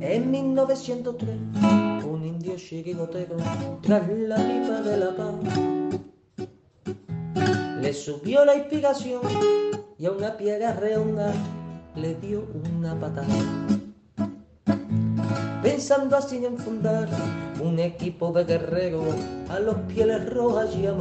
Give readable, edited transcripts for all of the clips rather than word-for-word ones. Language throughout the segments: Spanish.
En 1903, un indio chirigotero, tras la pipa de la paz, le subió la inspiración y a una piedra redonda le dio una patada. Pensando así en fundar un equipo de guerreros a los pieles rojas llamó.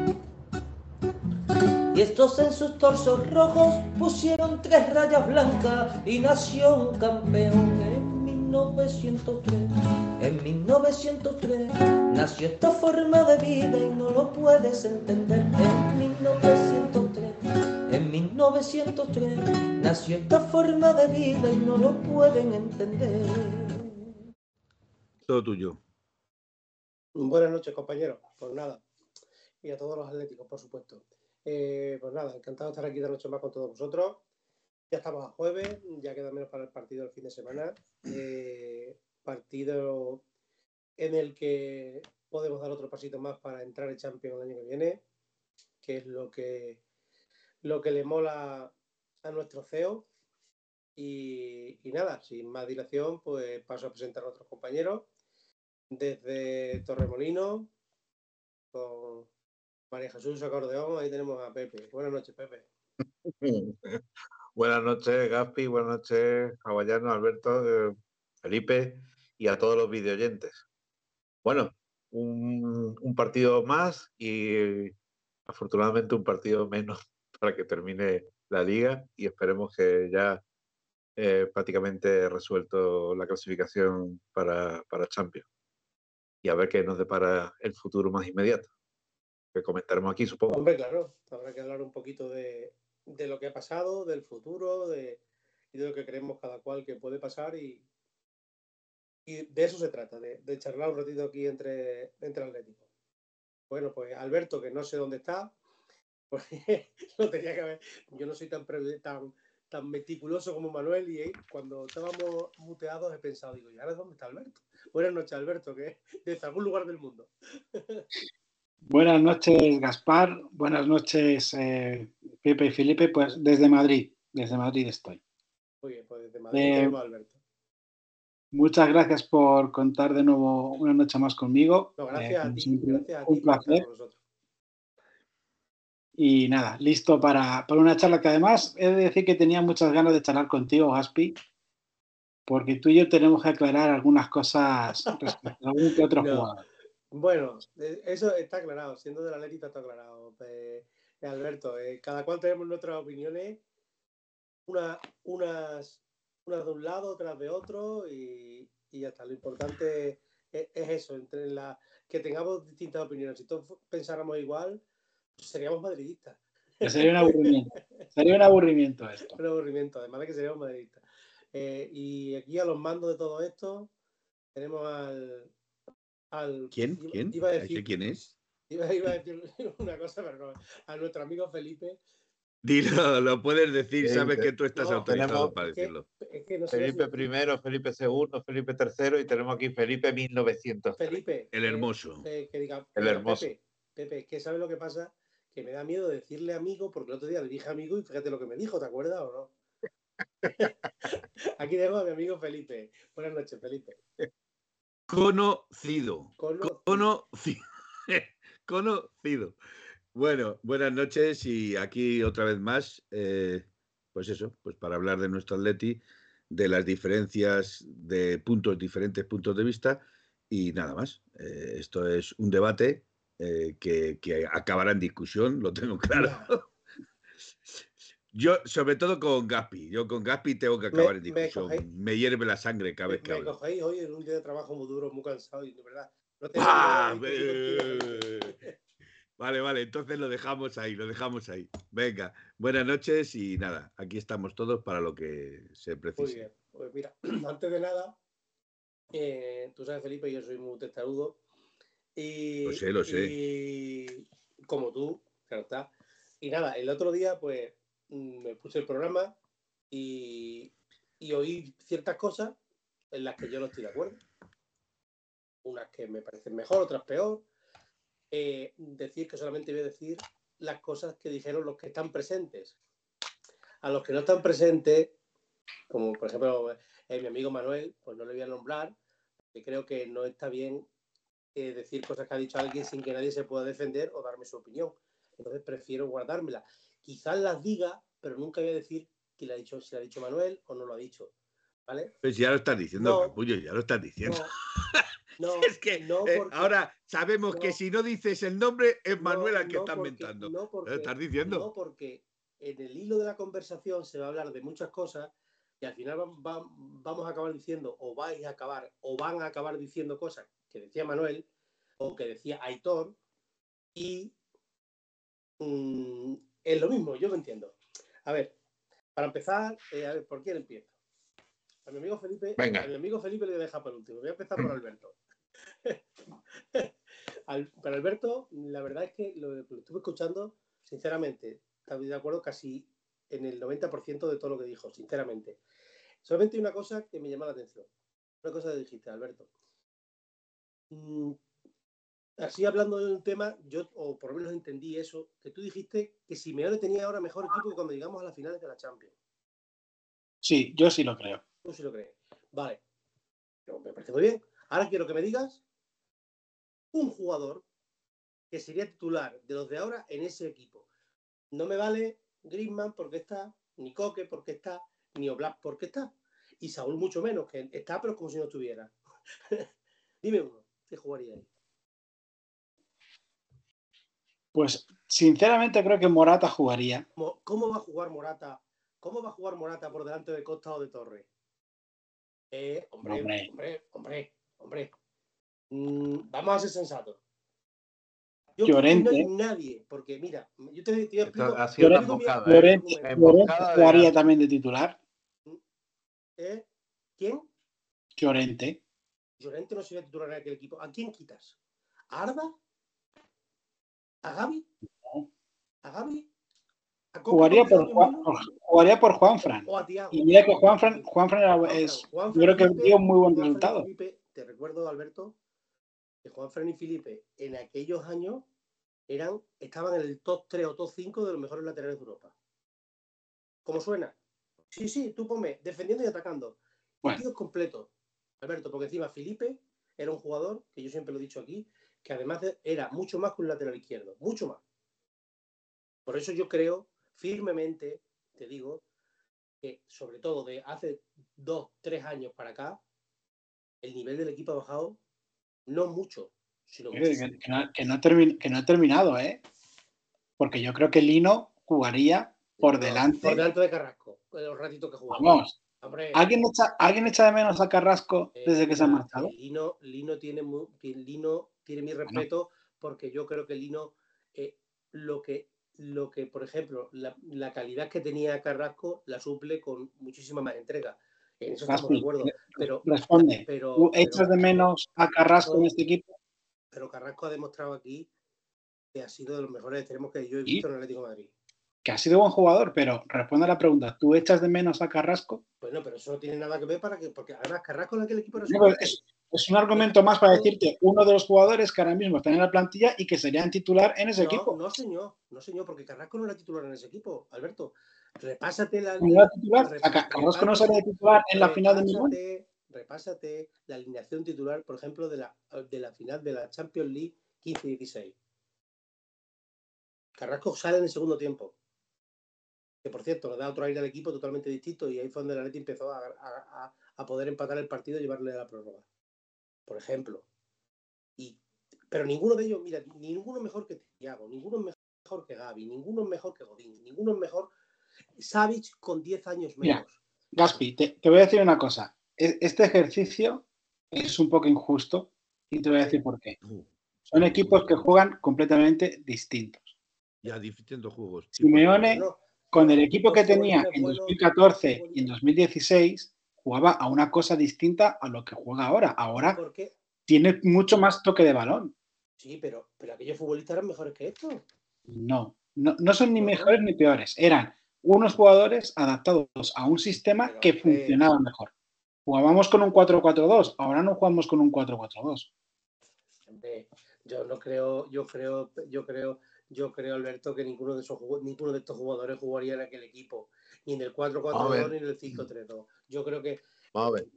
Y estos en sus torsos rojos pusieron 3 rayas blancas y nació un campeón en 1903. En 1903 nació esta forma de vida y no lo puedes entender. En 1903, en 1903 nació esta forma de vida y no lo pueden entender. Todo tuyo. Buenas noches, compañeros. Pues nada, y a todos los atléticos, por supuesto. Pues nada, encantado de estar aquí de noche más con todos vosotros. Ya estamos a jueves, ya queda menos para el partido del fin de semana. Partido en el que podemos dar otro pasito más para entrar en Champions el año que viene, que es lo que le mola a nuestro CEO. Y nada, sin más dilación, pues paso a presentar a otros compañeros. Desde Torremolinos, con María Jesús Acordeón, ahí tenemos a Pepe. Buenas noches, Pepe. Buenas noches, Gaspi, buenas noches, Caballano, Alberto, Felipe y a todos los videoyentes. Bueno, un partido más y afortunadamente un partido menos para que termine la liga y esperemos que ya prácticamente resuelto la clasificación para Champions. Y a ver qué nos depara el futuro más inmediato, que comentaremos aquí, supongo. Hombre, claro, habrá que hablar un poquito de lo que ha pasado, del futuro, y de lo que creemos cada cual que puede pasar y de eso se trata, de charlar un ratito aquí entre atléticos. Bueno, pues Alberto, que no sé dónde está, pues lo tenía que ver. Yo no soy tan meticuloso como Manuel y cuando estábamos muteados he pensado, digo, ¿y ahora dónde está Alberto? Buenas noches, Alberto, que es desde algún lugar del mundo. Buenas noches, Gaspar. Buenas noches, Pepe y Felipe. Pues desde Madrid estoy. Muy bien, pues desde Madrid tenemos a Alberto. Muchas gracias por contar de nuevo una noche más conmigo. No, gracias a ti, siempre, gracias a ti un por estar placer. con nosotros. Y nada, listo para una charla que además he de decir que tenía muchas ganas de charlar contigo, Gaspi, porque tú y yo tenemos que aclarar algunas cosas respecto a algún que otro jugador. Bueno, eso está aclarado, siendo del Atlético está aclarado. Alberto, cada cual tenemos nuestras opiniones, unas de un lado, otras de otro, y ya está. Lo importante es eso, que tengamos distintas opiniones. Si todos pensáramos igual, pues seríamos madridistas. Que sería un aburrimiento. Sería un aburrimiento esto. Un aburrimiento, además de que seríamos madridistas. Y aquí a los mandos de todo esto tenemos al ¿Quién? Iba a decir, ¿Quién es? Iba a decir una cosa, pero no. A nuestro amigo Felipe. Dilo, lo puedes decir, sabes que tú estás autorizado para decirlo. No sé Felipe I, Felipe II, Felipe III y tenemos aquí Felipe 1900. Felipe. El hermoso. El hermoso. Pepe, ¿qué sabes lo que pasa? Que me da miedo decirle amigo, porque el otro día le dije amigo y fíjate lo que me dijo, ¿te acuerdas o no? Aquí tengo a mi amigo Felipe. Buenas noches, Felipe. Conocido. Bueno, buenas noches y aquí otra vez más, pues eso, pues para hablar de nuestro Atleti, de las diferencias de diferentes puntos de vista y nada más. Esto es un debate que acabará en discusión, lo tengo claro. Yo, sobre todo con Gaspi. Yo con Gaspi tengo que acabar en discusión. Me hierve la sangre cada vez que hablo. Me cogéis hoy en un día de trabajo muy duro, muy cansado y de verdad no tengo Vale, entonces lo dejamos ahí. Venga, buenas noches y nada, aquí estamos todos para lo que se precise. Muy bien, pues mira, antes de nada, tú sabes, Felipe, yo soy muy testarudo y lo sé. Y como tú, claro está. Y nada, el otro día pues me puse el programa y oí ciertas cosas en las que yo no estoy de acuerdo. Unas que me parecen mejor, otras peor. Decir que solamente voy a decir las cosas que dijeron los que están presentes. A los que no están presentes, como por ejemplo mi amigo Manuel, pues no le voy a nombrar, que creo que no está bien decir cosas que ha dicho alguien sin que nadie se pueda defender o darme su opinión. Entonces prefiero guardármela. Quizás las diga, pero nunca voy a decir quién la ha dicho, si la ha dicho Manuel o no lo ha dicho. ¿Vale? Pues ya lo estás diciendo, No, capullo, ya lo estás diciendo. No, es que no porque, ahora sabemos no, que si no dices el nombre es Manuel al que no estás porque, mentando. no porque, ¿Lo estás diciendo? No, porque en el hilo de la conversación se va a hablar de muchas cosas y al final vamos a acabar diciendo, o van a acabar diciendo cosas que decía Manuel o que decía Aitor y es lo mismo, yo lo entiendo. A ver, para empezar, a ver, ¿por quién empiezo? A mi amigo Felipe, Venga. a mi amigo Felipe le voy a dejar por último. Voy a empezar por Alberto. Para Alberto, la verdad es que lo estuve escuchando, sinceramente, estoy de acuerdo casi en el 90% de todo lo que dijo, sinceramente. Solamente hay una cosa que me llama la atención. Una cosa que dijiste, Alberto. Así hablando de un tema, yo, o por lo menos entendí eso, que tú dijiste que Simeone tenía ahora mejor equipo que cuando llegamos a las finales de la Champions. Sí, yo sí lo creo. Tú sí lo crees. Vale. Pero me parece muy bien. Ahora quiero que me digas un jugador que sería titular de los de ahora en ese equipo. No me vale Griezmann porque está, ni Coque porque está, ni Oblak porque está. Y Saúl mucho menos, que está, pero como si no estuviera. Dime uno, ¿qué jugaría ahí? Pues sinceramente creo que Morata jugaría. ¿Cómo va a jugar Morata? ¿Cómo va a jugar Morata por delante de Costa o de Torres? Hombre. Vamos a ser sensatos. Yo creo que no hay nadie, porque mira, yo te explico. Ha sido una emboscada, Llorente jugaría también de titular. ¿Quién? Llorente. Llorente no sería titular en aquel equipo. ¿A quién quitas? ¿A Arda? ¿A Gavi? No. ¿A Gavi? ¿A Jugaría por Juanfran. O a Thiago. Y mira que Juanfran yo creo que dio muy buen resultado. Felipe, te recuerdo, Alberto, que Juanfran y Felipe en aquellos años estaban en el top 3 o top 5 de los mejores laterales de Europa. ¿Cómo suena? Sí, tú ponme, defendiendo y atacando. Bueno. Tíos completos, Alberto, porque encima Felipe era un jugador, que yo siempre lo he dicho aquí, que además era mucho más que un lateral izquierdo, mucho más. Por eso yo creo firmemente, te digo, que sobre todo de hace 2-3 años para acá, el nivel del equipo ha bajado no mucho, sino muchísimo. Que no ha terminado, ¿eh? Porque yo creo que Lino jugaría por delante. Por delante de Carrasco, los ratitos que jugamos. Vamos. ¿Alguien echa de menos a Carrasco desde que se ha marchado? Lino tiene mi respeto, porque yo creo que Lino, lo que por ejemplo, la calidad que tenía Carrasco la suple con muchísima más entrega. En eso estamos de acuerdo. Pero responde, ¿tú echas de menos a Carrasco en este equipo? Pero Carrasco ha demostrado aquí que ha sido de los mejores extremos que yo he visto en el Atlético de Madrid. Que ha sido buen jugador, pero responde a la pregunta, ¿tú echas de menos a Carrasco? Pues no, pero eso no tiene nada que ver porque además Carrasco en aquel equipo es un argumento más para decirte uno de los jugadores que ahora mismo están en la plantilla y que serían titular en ese equipo. No, señor, porque Carrasco no era titular en ese equipo, Alberto. Repásate la... ¿No era titular? Carrasco no sería titular en la final de Milán. Repásate la alineación titular, por ejemplo, de la final de la Champions League 15-16. Carrasco sale en el segundo tiempo. Que por cierto, le da otro aire al equipo totalmente distinto y ahí fue donde el Atleti empezó a poder empatar el partido y llevarle a la prórroga. Por ejemplo. Pero ninguno de ellos, mira, ninguno es mejor que Thiago, ninguno es mejor que Gavi, ninguno es mejor que Godín, ninguno es mejor. Savic con 10 años menos. Mira, Gaspi, te voy a decir una cosa. Este ejercicio es un poco injusto y te voy a decir por qué. Son equipos que juegan completamente distintos. Ya, distintos juegos. Simeone, con el equipo que tenía en 2014 y en 2016, jugaba a una cosa distinta a lo que juega ahora. Ahora tiene mucho más toque de balón. Sí, pero aquellos futbolistas eran mejores que estos. No son ni mejores ni peores. Eran unos jugadores adaptados a un sistema que funcionaba mejor. Jugábamos con un 4-4-2, ahora no jugamos con un 4-4-2. Yo no creo, yo creo yo creo, Alberto, que ninguno de estos jugadores jugaría en aquel equipo, ni en el Vamos a 4-4-2 ver. ni en el 5-3-2. Yo creo que... Vamos a ver.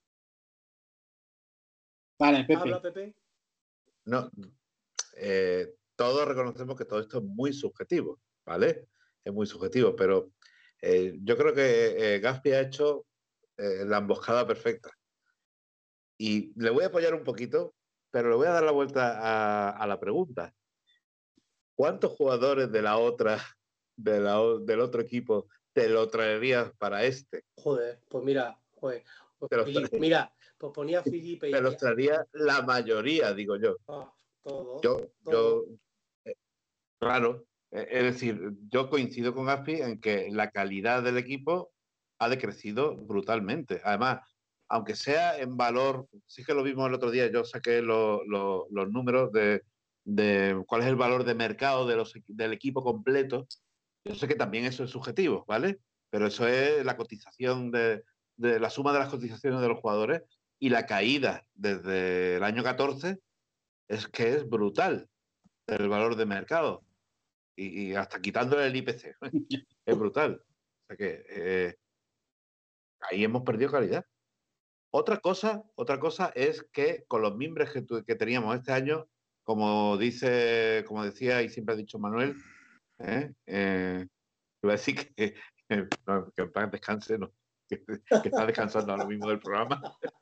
Vale, Pepe. ¿Habla, Pepe? No, todos reconocemos que todo esto es muy subjetivo, ¿vale? Es muy subjetivo, pero yo creo que Gaspi ha hecho la emboscada perfecta. Y le voy a apoyar un poquito, pero le voy a dar la vuelta a la pregunta. ¿Cuántos jugadores de la otra, del otro equipo te lo traerías para este? Joder, pues mira, joder, pues Te los, mira, pues ponía a Felipe te los traería la mayoría, digo yo. todo. Yo, claro, es decir, yo coincido con Gaspi en que la calidad del equipo ha decrecido brutalmente. Además, aunque sea en valor, sí que lo vimos el otro día, yo saqué los números de cuál es el valor de mercado del equipo completo. Yo sé que también eso es subjetivo, ¿vale? Pero eso es la cotización de la suma de las cotizaciones de los jugadores, y la caída desde el año 14 es que es brutal el valor de mercado. Y hasta quitándole el IPC. Es brutal. O sea que ahí hemos perdido calidad. Otra cosa es que con los mimbres que teníamos este año, como decía y siempre ha dicho Manuel, iba a decir que en paz descanse, no, que está descansando ahora mismo del programa.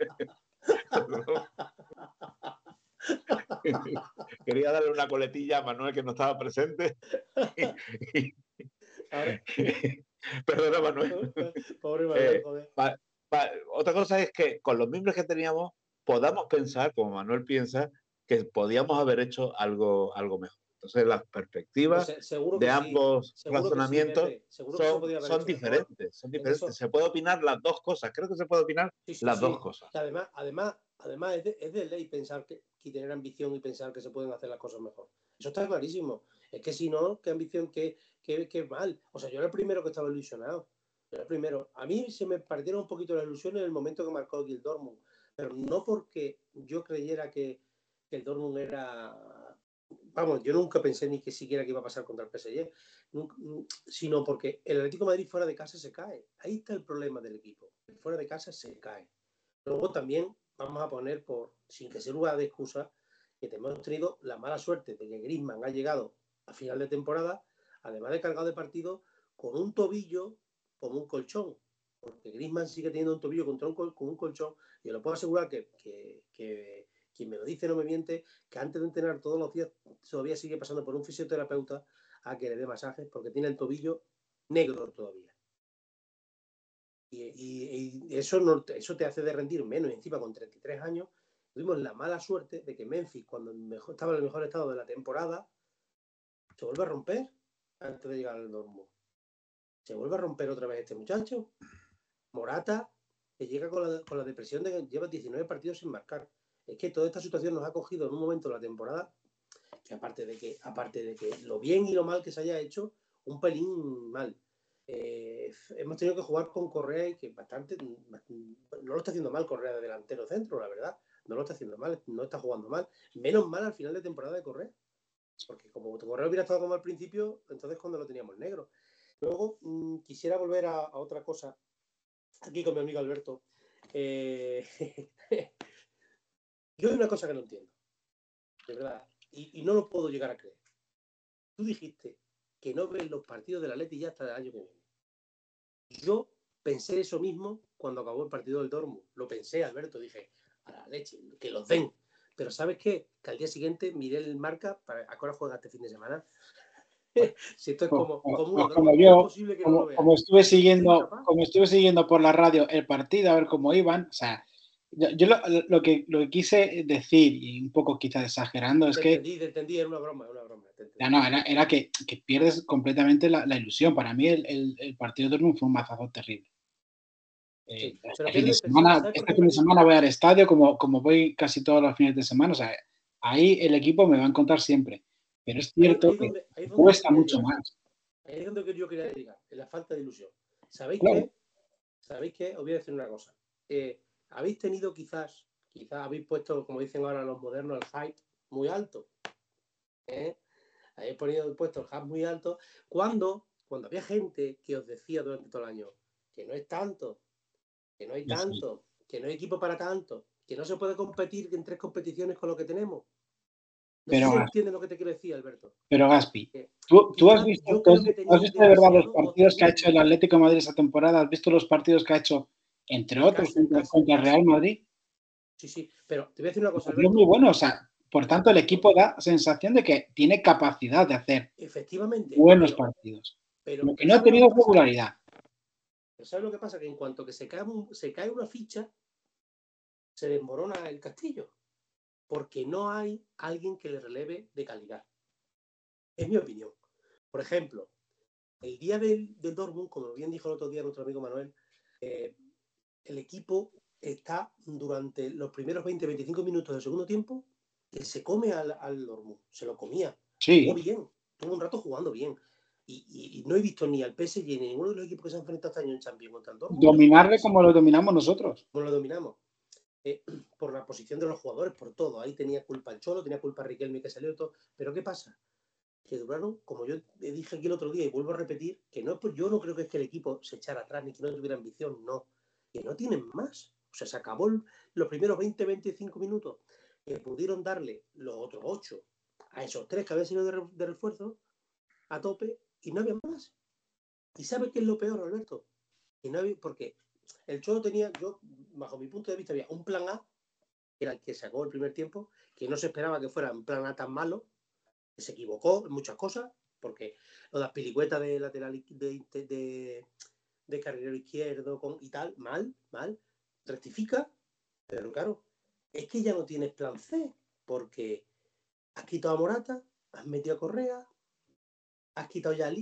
Quería darle una coletilla a Manuel, que no estaba presente. Perdona, Manuel. Pobre Manuel, joder. Otra cosa es que con los miembros que teníamos podamos pensar, como Manuel piensa, que podíamos haber hecho algo mejor. Entonces las perspectivas Pues, seguro de que ambos sí, seguro razonamientos que sí, Pepe. Seguro que se podía haber son hecho mejor. diferentes. Son diferentes. Eso... Se puede opinar las dos cosas. Creo que se puede opinar las dos cosas. Y además es de ley pensar que tener ambición y pensar que se pueden hacer las cosas mejor. Eso está clarísimo. Es que si no, qué ambición, qué mal. O sea, yo era el primero que estaba ilusionado. Yo era el primero. A mí se me partieron un poquito las ilusiones en el momento que marcó aquí el Dortmund. Pero no porque yo creyera que el Dortmund era... Vamos, yo nunca pensé ni que siquiera que iba a pasar contra el PSG, sino porque el Atlético de Madrid fuera de casa se cae. Ahí está el problema del equipo. Fuera de casa se cae. Luego también vamos a poner, sin que se lugar de excusa, que hemos tenido la mala suerte de que Griezmann ha llegado a final de temporada, además de cargado de partido, con un tobillo como un colchón. Porque Griezmann sigue teniendo un tobillo con un colchón, y yo lo puedo asegurar que quien me lo dice no me miente, que antes de entrenar todos los días todavía sigue pasando por un fisioterapeuta a que le dé masajes, porque tiene el tobillo negro todavía. Y eso te hace de rendir menos. Y encima, con 33 años, tuvimos la mala suerte de que Memphis, cuando estaba en el mejor estado de la temporada, se vuelve a romper antes de llegar al Dortmund. Se vuelve a romper otra vez este muchacho. Morata, que llega con la depresión de que lleva 19 partidos sin marcar. Es que toda esta situación nos ha cogido en un momento de la temporada que aparte de que lo bien y lo mal que se haya hecho, un pelín mal. Hemos tenido que jugar con Correa, y que bastante no lo está haciendo mal Correa de delantero centro, la verdad. No lo está haciendo mal, no está jugando mal. Menos mal al final de temporada de Correa. Porque como Correa hubiera estado como al principio, entonces cuando lo teníamos negro. Luego quisiera volver a otra cosa. Aquí con mi amigo Alberto. Yo hay una cosa que no entiendo. De verdad. Y no lo puedo llegar a creer. Tú dijiste que no ves los partidos del Atleti ya hasta el año que viene. Yo pensé eso mismo cuando acabó el partido del Dortmund. Lo pensé, Alberto, dije, a la leche, que los den. Pero ¿sabes qué? Que al día siguiente miré el marca para a qué hora juega este fin de semana. Si esto es como una droga, como yo, es posible que no lo veas. como estuve siguiendo por la radio el partido, a ver cómo iban, o sea, yo lo que quise decir, y un poco quizás exagerando, es que... Te entendí, era una broma. No, era que pierdes completamente la ilusión. Para mí el partido de Dortmund fue un mazazo terrible. Sí, este fin de semana voy al estadio, como voy casi todos los fines de semana, o sea, ahí el equipo me va a encontrar siempre. Pero es cierto que cuesta mucho más. Ahí es donde yo quería llegar, en la falta de ilusión. ¿Sabéis qué? Os voy a decir una cosa. Habéis tenido quizás habéis puesto, como dicen ahora los modernos, el hype muy alto. habéis puesto el HAP muy alto, cuando había gente que os decía durante todo el año que no es tanto, que no hay tanto, que no hay equipo para tanto, que no se puede competir en 3 competiciones con lo que tenemos. No sé si entiendes lo que te quiero decir, Alberto. Pero Gaspi, ¿tú has visto de verdad los partidos que ha hecho el Atlético de Madrid esa temporada? ¿Has visto los partidos que ha hecho, entre otros, contra el Real Madrid? Sí, pero te voy a decir una cosa, Alberto. Es muy bueno, o sea, por tanto el equipo da sensación de que tiene capacidad de hacer efectivamente buenos partidos. Lo que no ha tenido regularidad. Pero ¿sabes lo que pasa? Que en cuanto que se cae una ficha, se desmorona el castillo. Porque no hay alguien que le releve de calidad. Es mi opinión. Por ejemplo, el día del Dortmund, como bien dijo el otro día nuestro amigo Manuel, el equipo está durante los primeros 20-25 minutos del segundo tiempo que se come al Dortmund. Se lo comía. Sí. Jugó bien. Tuvo un rato jugando bien. Y no he visto ni al PSG ni a ninguno de los equipos que se han enfrentado este año en Champions contra el Dortmund. Dominarle como lo dominamos nosotros. Como lo dominamos. Por la posición de los jugadores, por todo. Ahí tenía culpa el Cholo, tenía culpa Riquelme que salió todo. Pero ¿qué pasa? Que duraron, como yo dije aquí el otro día y vuelvo a repetir, que no, pues yo no creo que es que el equipo se echara atrás ni que no tuviera ambición, no. Que no tienen más. O sea, se acabó los primeros 20-25 minutos que pudieron darle los otros 8 a esos 3 que habían sido de refuerzo a tope y no había más. ¿Y sabes qué es lo peor, Alberto? Que no había, porque el Cholo tenía, yo, bajo mi punto de vista, había un plan A, que era el que sacó el primer tiempo, que no se esperaba que fuera un plan A tan malo, que se equivocó en muchas cosas, porque lo de las pilicuetas de lateral de carrilero izquierdo y tal, mal, rectifica, pero claro, es que ya no tienes plan C, porque has quitado a Morata, has metido a Correa, has quitado ya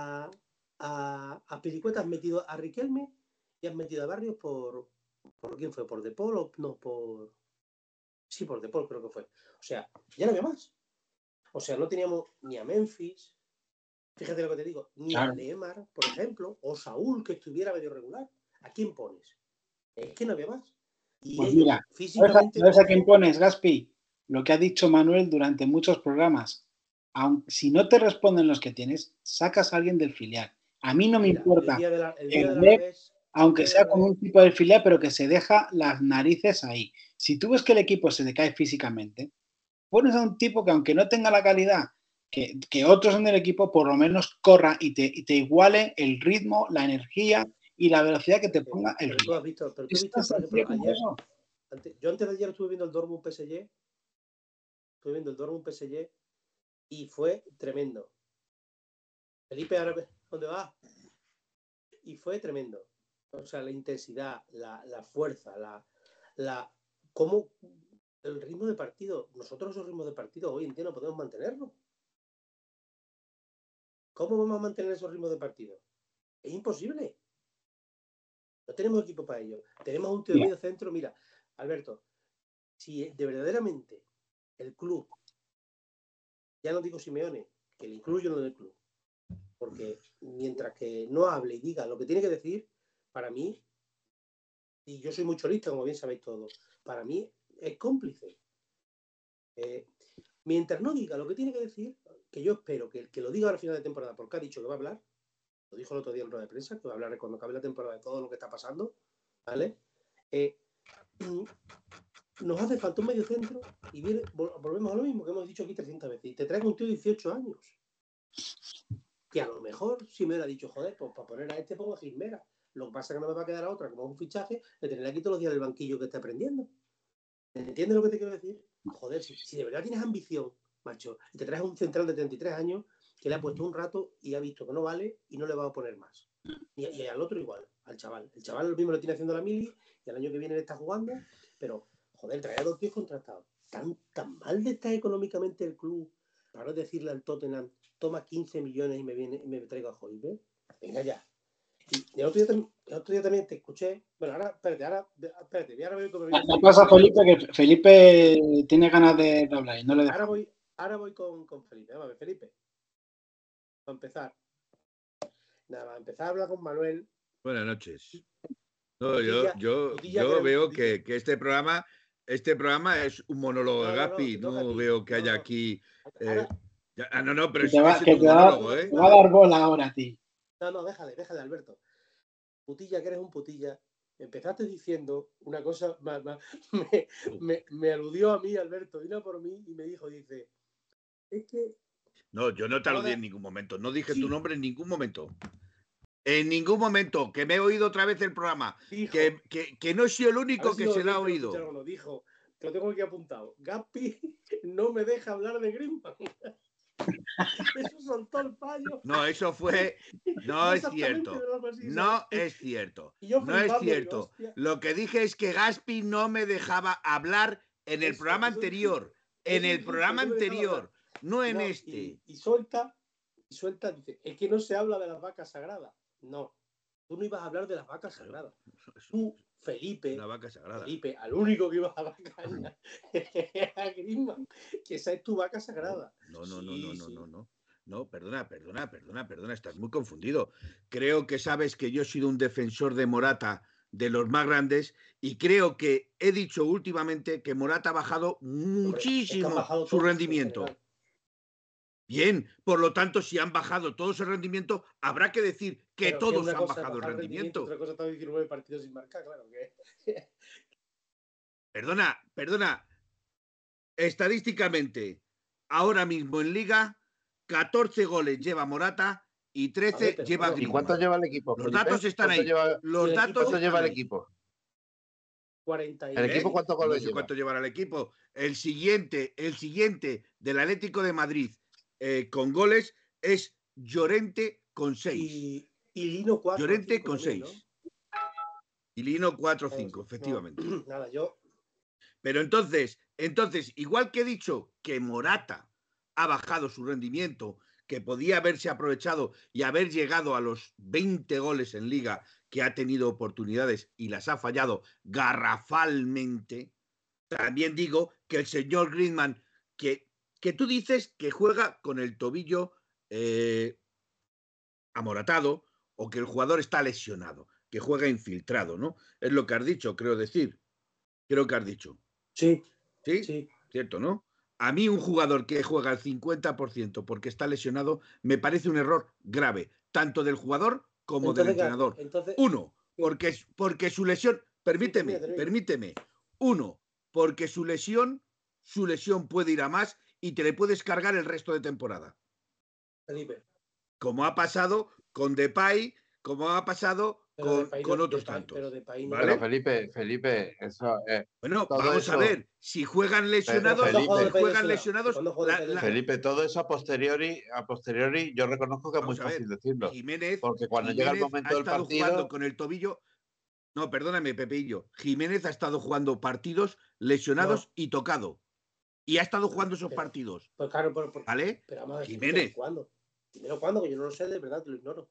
a Pilicueta, has metido a Riquelme y has metido a Barrios ¿por quién fue? ¿Por De Paul o no? Sí, por De Paul creo que fue. O sea, ya no había más. O sea, no teníamos ni a Memphis, fíjate lo que te digo, ni a Neymar, por ejemplo, o Saúl, que estuviera medio regular. ¿A quién pones? Es que no había más. Y pues ellos, mira, físicamente... ¿sabes a quién pones, Gaspi? Lo que ha dicho Manuel durante muchos programas. Si no te responden los que tienes, sacas a alguien del filial. A mí no me importa aunque sea con un tipo de filial, pero que se deja las narices ahí. Si tú ves que el equipo se decae físicamente, pones a un tipo que aunque no tenga la calidad que otros en el equipo, por lo menos corra y te iguale el ritmo, la energía y la velocidad que te ponga el ritmo. Tú has visto, por ejemplo, ayer, yo antes de ayer estuve viendo el Dortmund PSG, y fue tremendo. Felipe, ahora ¿dónde va? Y fue tremendo. O sea, la intensidad, la fuerza, cómo el ritmo de partido. Nosotros esos ritmos de partido hoy en día no podemos mantenerlo. ¿Cómo vamos a mantener esos ritmos de partido? Es imposible. No tenemos equipo para ello. Tenemos un tío de medio centro. Mira, Alberto, si de verdaderamente el club, ya no digo Simeone, que le incluyo en el club, porque mientras que no hable y diga lo que tiene que decir, para mí, y yo soy muy chorista, como bien sabéis todos, para mí es cómplice. Mientras no diga lo que tiene que decir, que yo espero que lo diga al final de temporada, porque ha dicho que va a hablar, lo dijo el otro día en rueda de prensa, que va a hablar cuando acabe la temporada de todo lo que está pasando, ¿vale? Nos hace falta un medio centro y volvemos a lo mismo que hemos dicho aquí 300 veces. Y te traes un tío de 18 años. Que a lo mejor si me hubiera dicho, joder, pues para poner a este pongo a Gismera. Lo que pasa es que no me va a quedar a otra, como es un fichaje, de tener aquí todos los días el banquillo que esté aprendiendo. ¿Entiendes lo que te quiero decir? Joder, si de verdad tienes ambición, macho, y te traes un central de 33 años que le ha puesto un rato y ha visto que no vale y no le va a poner más. Y al otro igual, al chaval. El chaval lo mismo lo tiene haciendo la mili y el año que viene le está jugando, pero, joder, traer a 2 tíos contratados. Tan mal de estar económicamente el club para no decirle al Tottenham, toma 15 millones y me traigo a Højbjerg. Venga ya. Y el otro día también te escuché. Bueno, espérate, ahora voy con Felipe. ¿Qué pasa, Felipe? Que Felipe tiene ganas de hablar y no le dejo. Ahora voy con Felipe. Vamos a ver, Felipe. Para empezar. Nada, a empezar a hablar con Manuel. Buenas noches. No, yo veo que este programa es un monólogo de Gaspi. No veo que haya aquí. No, pero te va a dar bola ahora a ti. No, déjale, Alberto. Putilla, que eres un putilla. Empezaste diciendo una cosa, me aludió a mí, Alberto, vino por mí y me dijo, dice, es que... No, yo no te aludí en ningún momento, no dije tu nombre en ningún momento. En ningún momento, que me he oído otra vez el programa, dijo, que no soy el único que se lo ha oído. Lo dijo, te lo tengo aquí apuntado. Gaspi no me deja hablar de Griezmann. Eso soltó el payo. No, eso fue... No es cierto. No es cierto. No es cierto. Lo que dije es que Gaspi no me dejaba hablar en el programa anterior. En el programa anterior. No en este. Y suelta, dice, es que no se habla de las vacas sagradas. No, tú no ibas a hablar de las vacas sagradas. Tú, Felipe, una vaca sagrada. Felipe, al único que ibas a vacar a Griezmann, que esa es tu vaca sagrada. No, perdona, estás muy confundido. Creo que sabes que yo he sido un defensor de Morata, de los más grandes, y creo que he dicho últimamente que Morata ha bajado muchísimo su rendimiento. Bien, por lo tanto, si han bajado todos el rendimiento, habrá que decir que todos han bajado el rendimiento. Otra cosa está 19 partidos sin marcar, claro que. Perdona. Estadísticamente, ahora mismo en Liga, 14 goles lleva Morata y 13 lleva Griezmann. ¿Y cuántos lleva el equipo? Los datos están ahí. ¿Cuánto lleva el equipo? 40. ¿El equipo cuántos goles lleva? ¿Cuánto llevará el equipo? El siguiente del Atlético de Madrid con goles es Llorente con 6. Y Lino 4. Llorente con 6. ¿No? Y Lino 4 o 5, efectivamente. Nada, yo... Pero entonces, igual que he dicho que Morata ha bajado su rendimiento, que podía haberse aprovechado y haber llegado a los 20 goles en Liga, que ha tenido oportunidades y las ha fallado garrafalmente, también digo que el señor Griezmann, que tú dices que juega con el tobillo amoratado o que el jugador está lesionado, que juega infiltrado, ¿no? Es lo que has dicho, creo que has dicho. Sí. ¿Sí? Cierto, ¿no? A mí un jugador que juega al 50% porque está lesionado me parece un error grave, tanto del jugador como del entrenador. Uno, porque su lesión... Permíteme. Uno, porque su lesión puede ir a más y te le puedes cargar el resto de temporada. Felipe. Como ha pasado con Depay, como ha pasado con otros tantos. Pero Felipe, eso... bueno, vamos a ver, si juegan lesionados, Felipe, todo eso a posteriori, yo reconozco que es muy fácil decirlo. Porque cuando llega el momento del partido... jugando con el tobillo... No, perdóname, Pepillo. Jiménez ha estado jugando partidos lesionados y tocado. Y ha estado jugando esos partidos. Pues claro, ¿vale? Pero vamos a decir, Jiménez. ¿Cuándo? Que yo no lo sé, de verdad, te lo ignoro.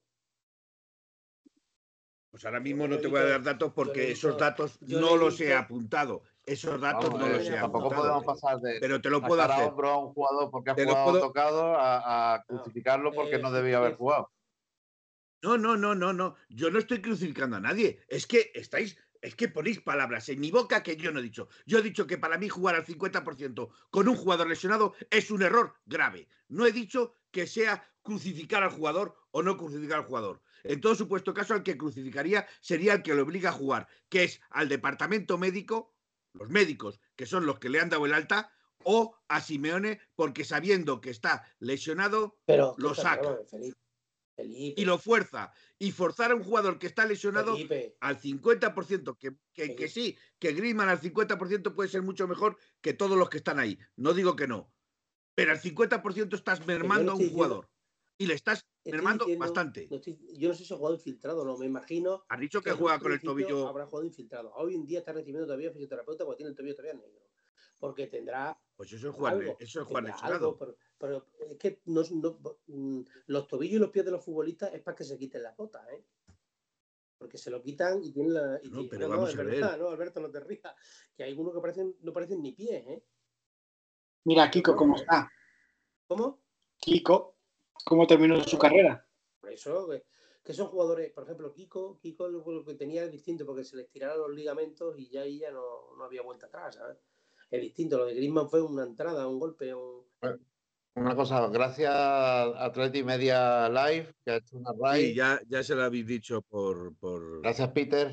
Pues ahora mismo no te voy a dar datos porque esos datos no los he apuntado. Esos datos no los he apuntado. Tampoco podemos pasar de pero te lo puedo hacer. A hombro a un jugador porque ha jugado tocado a crucificarlo porque no debía haber jugado. No. Yo no estoy crucificando a nadie. Es que ponéis palabras en mi boca que yo no he dicho. Yo he dicho que para mí jugar al 50% con un jugador lesionado es un error grave. No he dicho que sea crucificar al jugador o no crucificar al jugador. En todo supuesto caso, al que crucificaría sería el que lo obliga a jugar, que es al departamento médico, los médicos, que son los que le han dado el alta, o a Simeone, porque sabiendo que está lesionado, lo saca. Felipe. Y lo fuerza. Y forzar a un jugador que está lesionado al 50%, que sí, que Griezmann al 50% puede ser mucho mejor que todos los que están ahí. No digo que no. Pero al 50% estás mermando a un jugador. Y le estás mermando bastante. Yo no sé si ha jugado infiltrado, no, me imagino. Has dicho que juega con el tobillo. Habrá jugado infiltrado. Hoy en día está recibiendo todavía fisioterapeuta porque tiene el tobillo todavía negro. Porque tendrá. Pues eso es Juan lesionado. Pero es que los tobillos y los pies de los futbolistas es para que se quiten las botas, ¿eh? Porque se lo quitan y tienen la. Pero vamos a ver. No, Alberto, no te rías. Que hay algunos que no parecen ni pies, ¿eh? Mira, Kiko, ¿cómo está? ¿Cómo? Kiko, ¿cómo terminó su carrera? Por eso, que son jugadores, por ejemplo, Kiko lo que tenía es distinto porque se les tiraron los ligamentos y ya ahí ya no había vuelta atrás, ¿sabes? Es distinto, lo de Griezmann fue una entrada, un golpe, Una cosa, gracias a Atleti Media Live, que ha hecho una raid. Sí, ya se lo habéis dicho por... Gracias, Peter.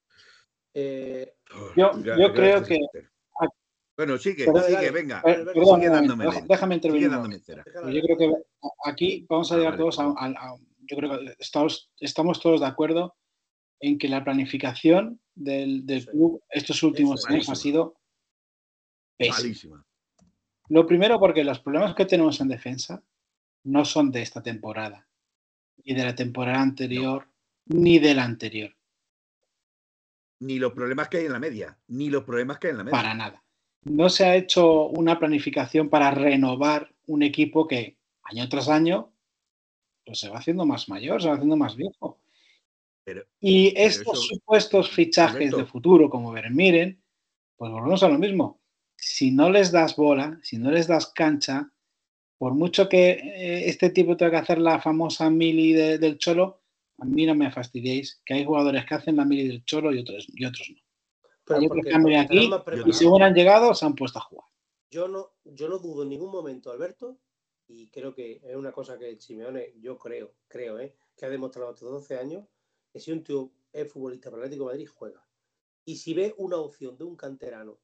Yo creo que... Peter. Bueno, sigue, venga. Perdón, sigue dándome déjame intervenir. cera. Yo creo que aquí vamos a llegar todos yo creo que estamos todos de acuerdo en que la planificación del club estos últimos años ha sido pésima. Lo primero porque los problemas que tenemos en defensa no son de esta temporada, ni de la temporada anterior, ni de la anterior. Ni los problemas que hay en la media, Para nada. No se ha hecho una planificación para renovar un equipo que año tras año pues se va haciendo más mayor, se va haciendo más viejo. Y estos supuestos fichajes de futuro, como Vermiren, pues volvemos a lo mismo. Si no les das bola, si no les das cancha, por mucho que este tipo tenga que hacer la famosa mili del Cholo, a mí no me fastidiéis, que hay jugadores que hacen la mili del Cholo y otros no. Pero hay otros que han venido aquí y según han llegado se han puesto a jugar. Yo no dudo en ningún momento, Alberto, y creo que es una cosa que Simeone, yo creo, que ha demostrado hasta 12 años, que si un tío es futbolista para el Atlético de Madrid, juega. Y si ve una opción de un canterano,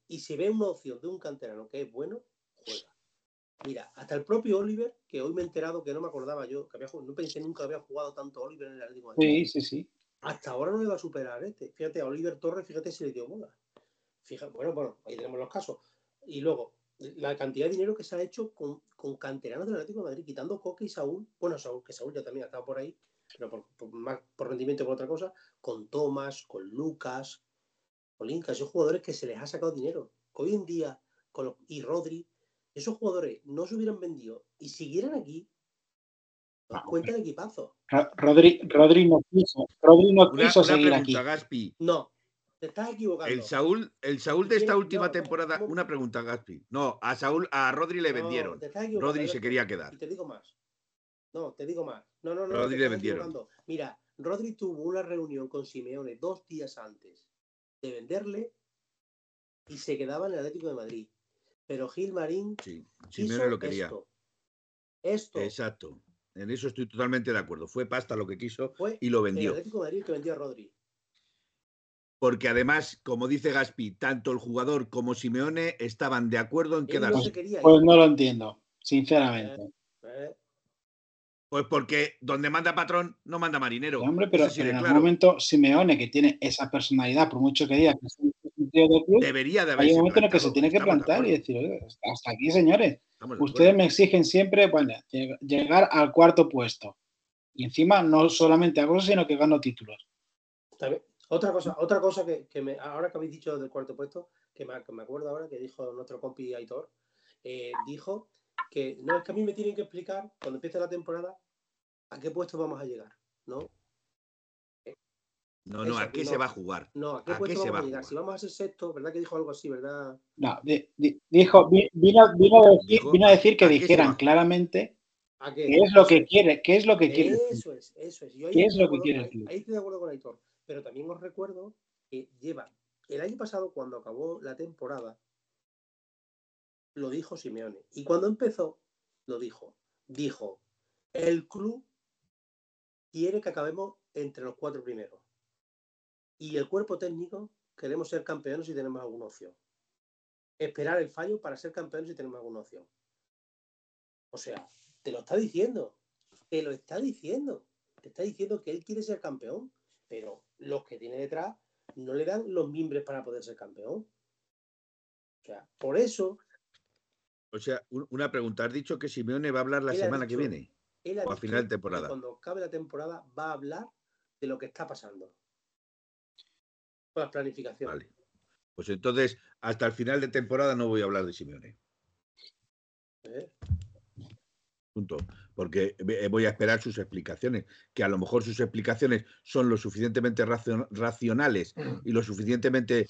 que es bueno, juega. Mira, hasta el propio Oliver, que hoy me he enterado que no me acordaba yo, que no pensé nunca había jugado tanto Oliver en el Atlético de Madrid. Sí. Hasta ahora no le va a superar este. Fíjate, a Oliver Torres, fíjate si le dio bola. Fíjate, bueno, ahí tenemos los casos. Y luego, la cantidad de dinero que se ha hecho con canteranos del Atlético de Madrid, quitando Coque y Saúl. Bueno, que Saúl ya también ha estado por ahí, pero más por rendimiento que por otra cosa. Con Tomás, con Lucas, con Linca, esos jugadores que se les ha sacado dinero. Hoy en día, y Rodri, esos jugadores no se hubieran vendido y siguieran aquí, os cuenta el equipazo. Rodri no quiso seguir aquí. Gaspi. No, te estás equivocando. El Saúl de esta última temporada, una pregunta, Gaspi. No, a Rodri le vendieron. Rodri se quería quedar. Y te digo más. No, Rodri le vendieron. Mira, Rodri tuvo una reunión con Simeone 2 días antes de venderle y se quedaba en el Atlético de Madrid. Pero Gilmarín Simeone lo quería. Esto. Exacto. En eso estoy totalmente de acuerdo. Fue pasta lo que quiso y lo vendió. El Atlético de Madrid que vendió a Rodri. Porque además, como dice Gaspi, tanto el jugador como Simeone estaban de acuerdo en quedarse. Pues no lo entiendo, sinceramente. Pues porque donde manda patrón, no manda marinero. Sí, hombre, pero en algún momento Simeone, que tiene esa personalidad, por mucho que diga que es un sentido del club, debería de haber. Hay un momento en el que se tiene que plantar y decir, hasta aquí, señores. Ustedes me exigen siempre, bueno, llegar al 4.º puesto. Y encima no solamente hago eso, sino que gano títulos. También, otra cosa que ahora que habéis dicho del 4.º puesto, que me acuerdo ahora que dijo nuestro compi Aitor, dijo que no, es que a mí me tienen que explicar cuando empiece la temporada a qué puesto vamos a llegar, ¿no? No, ¿a qué se va a jugar? No, ¿a qué puesto vamos a llegar? Si vamos a ser sexto, ¿verdad que dijo algo así, verdad? No, vino a decir que dijeran claramente qué es lo que quiere, qué es lo que quiere. Eso es. ¿Qué es lo que quiere el club? Ahí estoy de acuerdo con Aitor, pero también os recuerdo que el año pasado, cuando acabó la temporada, lo dijo Simeone. Y cuando empezó, lo dijo. Dijo, el club quiere que acabemos entre los 4 primeros. Y el cuerpo técnico queremos ser campeones si tenemos alguna opción. Esperar el fallo para ser campeones si tenemos alguna opción. O sea, te lo está diciendo. Te está diciendo que él quiere ser campeón, pero los que tiene detrás no le dan los mimbres para poder ser campeón. O sea, por eso... O sea, una pregunta. ¿Has dicho que Simeone va a hablar la semana que viene? O a final de temporada. Cuando acabe la temporada va a hablar de lo que está pasando. Con la planificación. Vale. Pues entonces, hasta el final de temporada no voy a hablar de Simeone. Punto. Porque voy a esperar sus explicaciones. Que a lo mejor sus explicaciones son lo suficientemente racionales y lo suficientemente...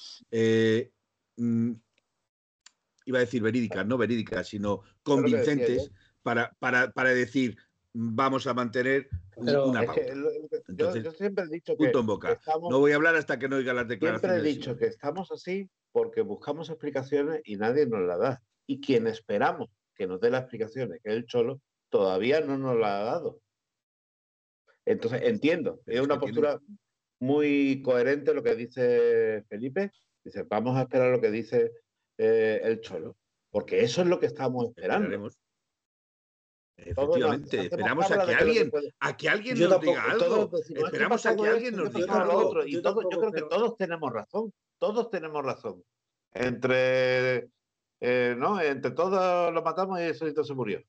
iba a decir verídicas, no verídicas, sino convincentes para decir vamos a mantener una pauta. Entonces, yo siempre he dicho punto en boca. No voy a hablar hasta que no oiga las declaraciones. Siempre he dicho que estamos así porque buscamos explicaciones y nadie nos las da. Y quien esperamos que nos dé las explicaciones, que es el Cholo, todavía no nos la ha dado. Entonces, entiendo, es una postura muy coherente lo que dice Felipe. Dice, vamos a esperar lo que dice el Cholo, porque eso es lo que estamos esperando. Esperaremos. Efectivamente, esperamos a que alguien nos diga algo. Esperamos a que alguien nos diga algo. Y yo creo que todos tenemos razón. Todos tenemos razón. Entre todos lo matamos y solito se murió.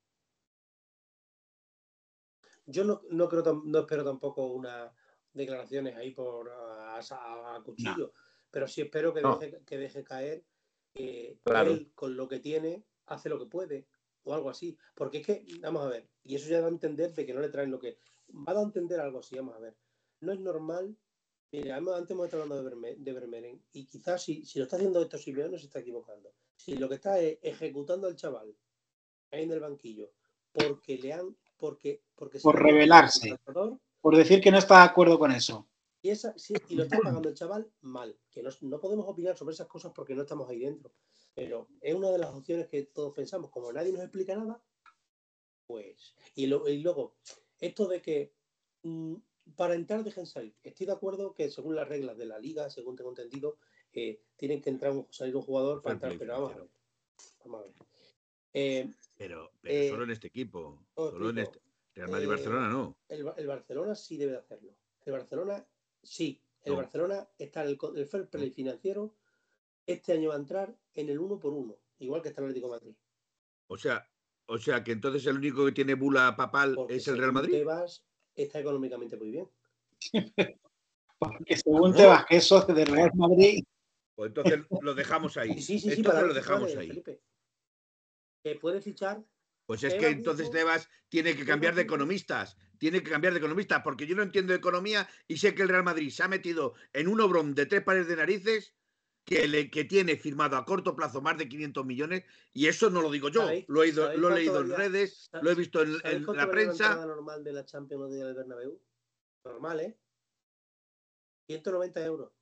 Yo no espero tampoco unas declaraciones ahí a cuchillo, no. Pero sí espero que deje caer claro. Él con lo que tiene hace lo que puede o algo así, porque es que, vamos a ver, y eso ya da a entender de que no le traen lo que va a dar a entender algo así, vamos a ver, no es normal. Mira, antes hemos estado hablando de Vermeeren y quizás si lo está haciendo esto Simeone se está equivocando. Si lo que está es ejecutando al chaval ahí en el banquillo porque por rebelarse, por decir que no está de acuerdo con eso. Y lo está pagando el chaval mal, que no podemos opinar sobre esas cosas porque no estamos ahí dentro. Pero es una de las opciones que todos pensamos. Como nadie nos explica nada, pues... Y luego, esto de que para entrar dejen salir. Estoy de acuerdo que según las reglas de la liga, según tengo entendido, tienen que salir un jugador para entrar. Pero vamos a ver. Pero solo en este equipo. Solo en este. Real Madrid y Barcelona no. El Barcelona sí debe de hacerlo. El Barcelona sí. El Barcelona está en el fair play financiero. Este año va a entrar en el 1 por 1, igual que está el Atlético de Madrid. O sea que entonces el único que tiene bula papal es el Real Madrid. Tebas está económicamente muy bien. Porque según Tebas, que es socio del Real Madrid. Pues entonces lo dejamos ahí. Sí, entonces lo dejamos ahí. Felipe. Que puede fichar. Pues es que entonces Tebas tiene que cambiar de economistas. Tiene que cambiar de economista, porque yo no entiendo de economía y sé que el Real Madrid se ha metido en un obrón de 3 pares de narices que tiene firmado a corto plazo más de 500 millones y eso no lo digo yo. Lo he leído en redes, lo he visto en la prensa. La normal de la Champions League del Bernabéu. Normal, ¿eh? 190 euros.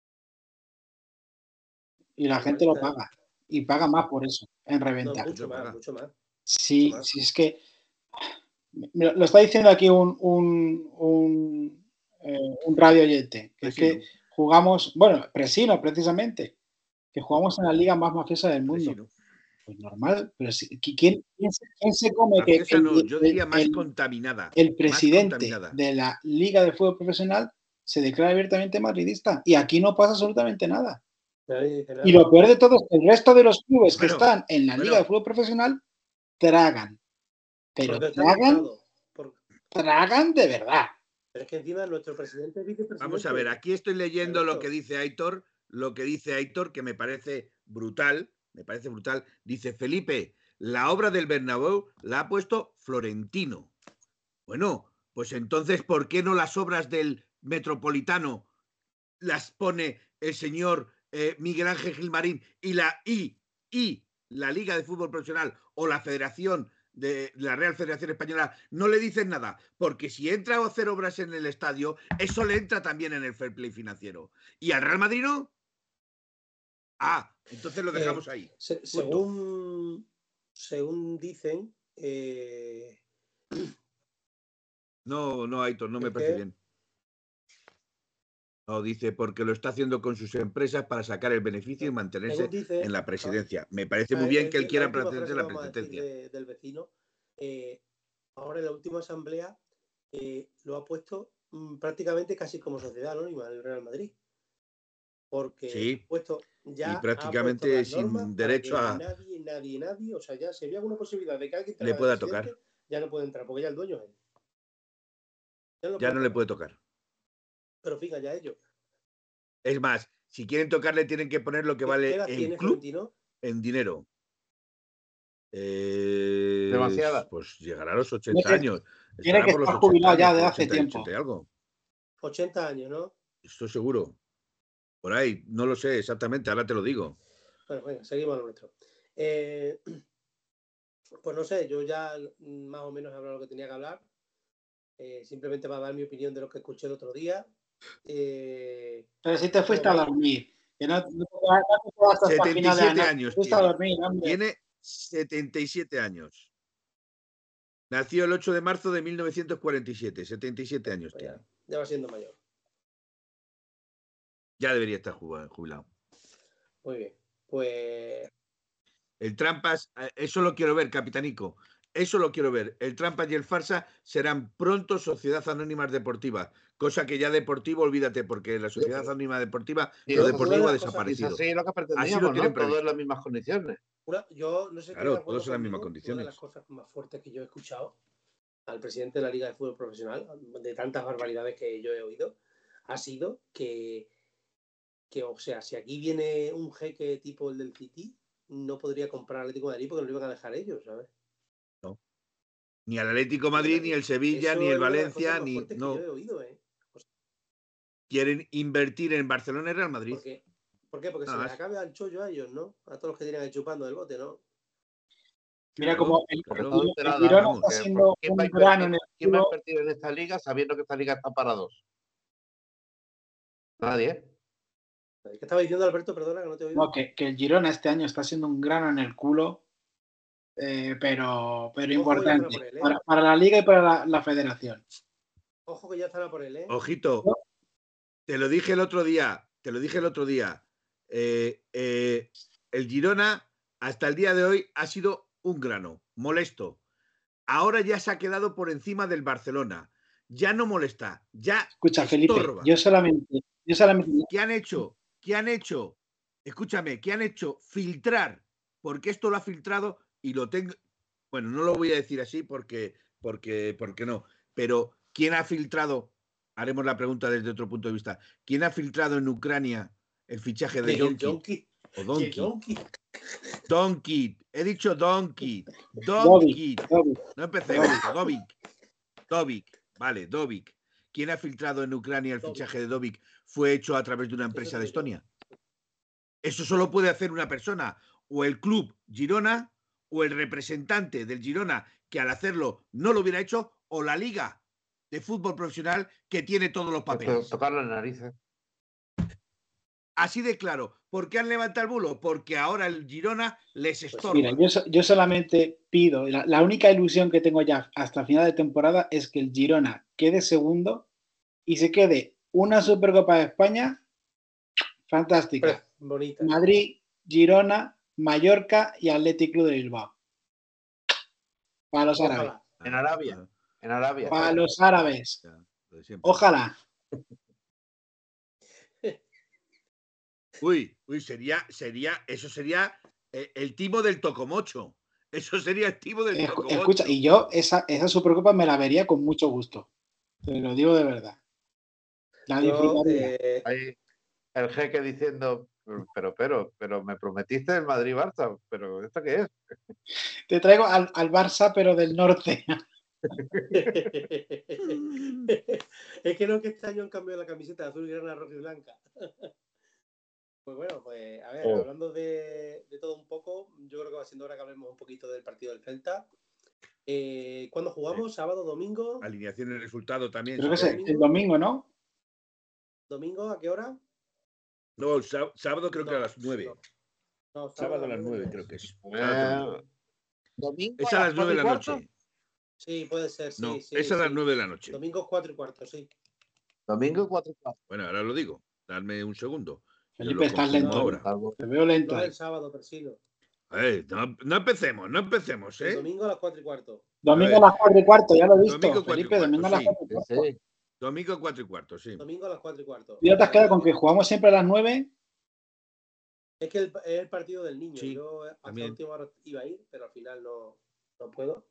Y la gente lo paga. Y paga más por eso, en reventa. No, mucho más. Sí, es que lo está diciendo aquí un radio oyente, que es que jugamos, Presino precisamente, que jugamos en la liga más mafiosa del mundo. Presino. Pues normal, pero ¿quién se come mafiosa yo diría más contaminada. El presidente de la Liga de Fútbol Profesional se declara abiertamente madridista y aquí no pasa absolutamente nada. Y lo peor de todo es que el resto de los clubes que están en la Liga de Fútbol Profesional tragan. Pero tragan de verdad. Pero es que encima nuestro presidente es vicepresidente. Vamos a ver, aquí estoy leyendo lo que dice Aitor, que me parece brutal. Dice Felipe, la obra del Bernabéu la ha puesto Florentino. Bueno, pues entonces, ¿por qué no las obras del Metropolitano las pone el señor Miguel Ángel Gilmarín y la Liga de Fútbol Profesional o la Federación de la Real Federación Española no le dicen nada? Porque si entra a hacer obras en el estadio, eso le entra también en el fair play financiero. ¿Y al Real Madrid no? Entonces lo dejamos ahí. Según dicen... No, Aitor, no me parece bien. No, dice, porque lo está haciendo con sus empresas para sacar el beneficio y mantenerse en la presidencia. Me parece muy bien que él quiera mantenerse en la presidencia. Del vecino, ahora en la última asamblea lo ha puesto prácticamente casi como sociedad anónima el Real Madrid. Porque ha puesto ya y prácticamente sin derecho a... Nadie, o sea, ya si había alguna posibilidad de que alguien le pueda tocar. Ya no puede entrar, porque ya el dueño es él. Ya no le puede tocar. Pero fíjate, ya ellos. Es más, si quieren tocarle tienen que poner lo que vale el club en dinero. Demasiada. Pues llegará a los 80 años. Tiene que estar jubilado ya de hace tiempo. 80 años, ¿no? Estoy seguro. Por ahí, no lo sé exactamente, ahora te lo digo. Bueno, venga, seguimos a lo nuestro. Pues no sé, yo ya más o menos he hablado lo que tenía que hablar. Simplemente para dar mi opinión de lo que escuché el otro día. Pero si te fuiste a dormir. Que no te 77 años. 77 años. Nació el 8 de marzo de 1947. 77 años Pues tiene. ya va siendo mayor. Ya debería estar jubilado. Muy bien. Pues el Trampas, eso lo quiero ver, Capitanico. Eso lo quiero ver. El Trampas y el Farsa serán pronto Sociedad Anónima Deportiva. Cosa que ya deportivo, olvídate, porque la Sociedad Anónima Deportiva, lo deportivo ha desaparecido. Así es lo que pretendíamos, así lo tienen ¿no? Todo previsto. en las mismas condiciones. Yo no sé, claro, todos en las mismas condiciones. Una de las cosas más fuertes que yo he escuchado al presidente de la Liga de Fútbol Profesional, de tantas barbaridades que yo he oído, ha sido que o sea, si aquí viene un jeque tipo el del City, no podría comprar Atlético de Madrid porque no lo iban a dejar ellos, ¿sabes? No. Ni el Atlético de Madrid, ni el Sevilla, ni el Valencia, ni... No. Yo he oído, ¿eh? O sea, quieren invertir en Barcelona y Real Madrid. ¿Por qué? Porque se les acabe al chollo a ellos, ¿no? A todos los que tienen ahí chupando del bote, ¿no? Mira como el Girona está haciendo un grano en el ¿Quién va a invertir en esta liga sabiendo que esta liga está para dos? Nadie. ¿Qué estaba diciendo Alberto? Perdona, que no te he oído. No, que el Girona este año está haciendo un grano en el culo, pero importante para la liga y para la federación. Ojo que ya estará por él, ¿eh? Ojito, te lo dije el otro día. El Girona hasta el día de hoy ha sido un grano, molesto. Ahora ya se ha quedado por encima del Barcelona. Ya no molesta, ya escucha, estorba. Felipe, yo solamente... ¿Qué han hecho? Escúchame, ¿qué han hecho? Filtrar, porque esto lo ha filtrado y lo tengo... Bueno, no lo voy a decir así porque no, pero ¿quién ha filtrado? Haremos la pregunta desde otro punto de vista. ¿Quién ha filtrado en Ucrania el fichaje de Donkey? O Donkey. He dicho Donkey. Donkey. No empecemos. Dobic. Vale, Dobic. ¿Quién ha filtrado en Ucrania el fichaje de Dobic? Fue hecho a través de una empresa de Estonia. Eso solo puede hacer una persona, o el club Girona, o el representante del Girona, que al hacerlo no lo hubiera hecho, o la liga de fútbol profesional que tiene todos los papeles. Tocar las narices. Así de claro. ¿Por qué han levantado el bulo? Porque ahora el Girona les estorba. Mira, yo solamente pido, la única ilusión que tengo ya hasta final de temporada es que el Girona quede segundo y se quede una Supercopa de España fantástica. Bonita. Madrid, Girona, Mallorca y Athletic Club de Bilbao. Para los árabes. En Arabia. Para los árabes. Ojalá. Uy, eso sería el timo del Tocomocho. Eso sería el timo del Tocomocho. Escucha, y yo esa Supercopa me la vería con mucho gusto. Te lo digo de verdad. La disfrutaría. El jeque diciendo, pero me prometiste el Madrid-Barça, pero ¿esto qué es? Te traigo al Barça, pero del norte. Es que no, que este año han cambiado la camiseta de azul, grana, roja y blanca. Pues bueno, pues a ver, hablando de todo un poco, yo creo que va siendo hora que hablemos un poquito del partido del Celta. ¿Cuándo jugamos? ¿Sábado, domingo? Alineación y resultado también. Creo que es el domingo, ¿no? ¿Domingo a qué hora? No, el sábado creo que a las 9. No, sábado a las 9 creo que es. ¿Domingo es a las 9 de la noche. Sí, puede ser, sí. No, sí, es a las 9 de la noche. Domingo 4:15, sí. Domingo 4:15. Bueno, ahora lo digo. Dadme un segundo. Felipe, estás lento. Ahora. Te veo lento. No es el sábado, Persino. No empecemos, ¿eh? El domingo a las 4:15. Domingo a las 4:15, ya lo he visto. Domingo Felipe, domingo a las 4:15. Domingo 4:15, sí. Domingo a las 4:15. ¿Y ya te has quedado con que jugamos siempre a las 9? Es que es el partido del niño. Sí, yo hasta la última hora iba a ir, pero al final no puedo.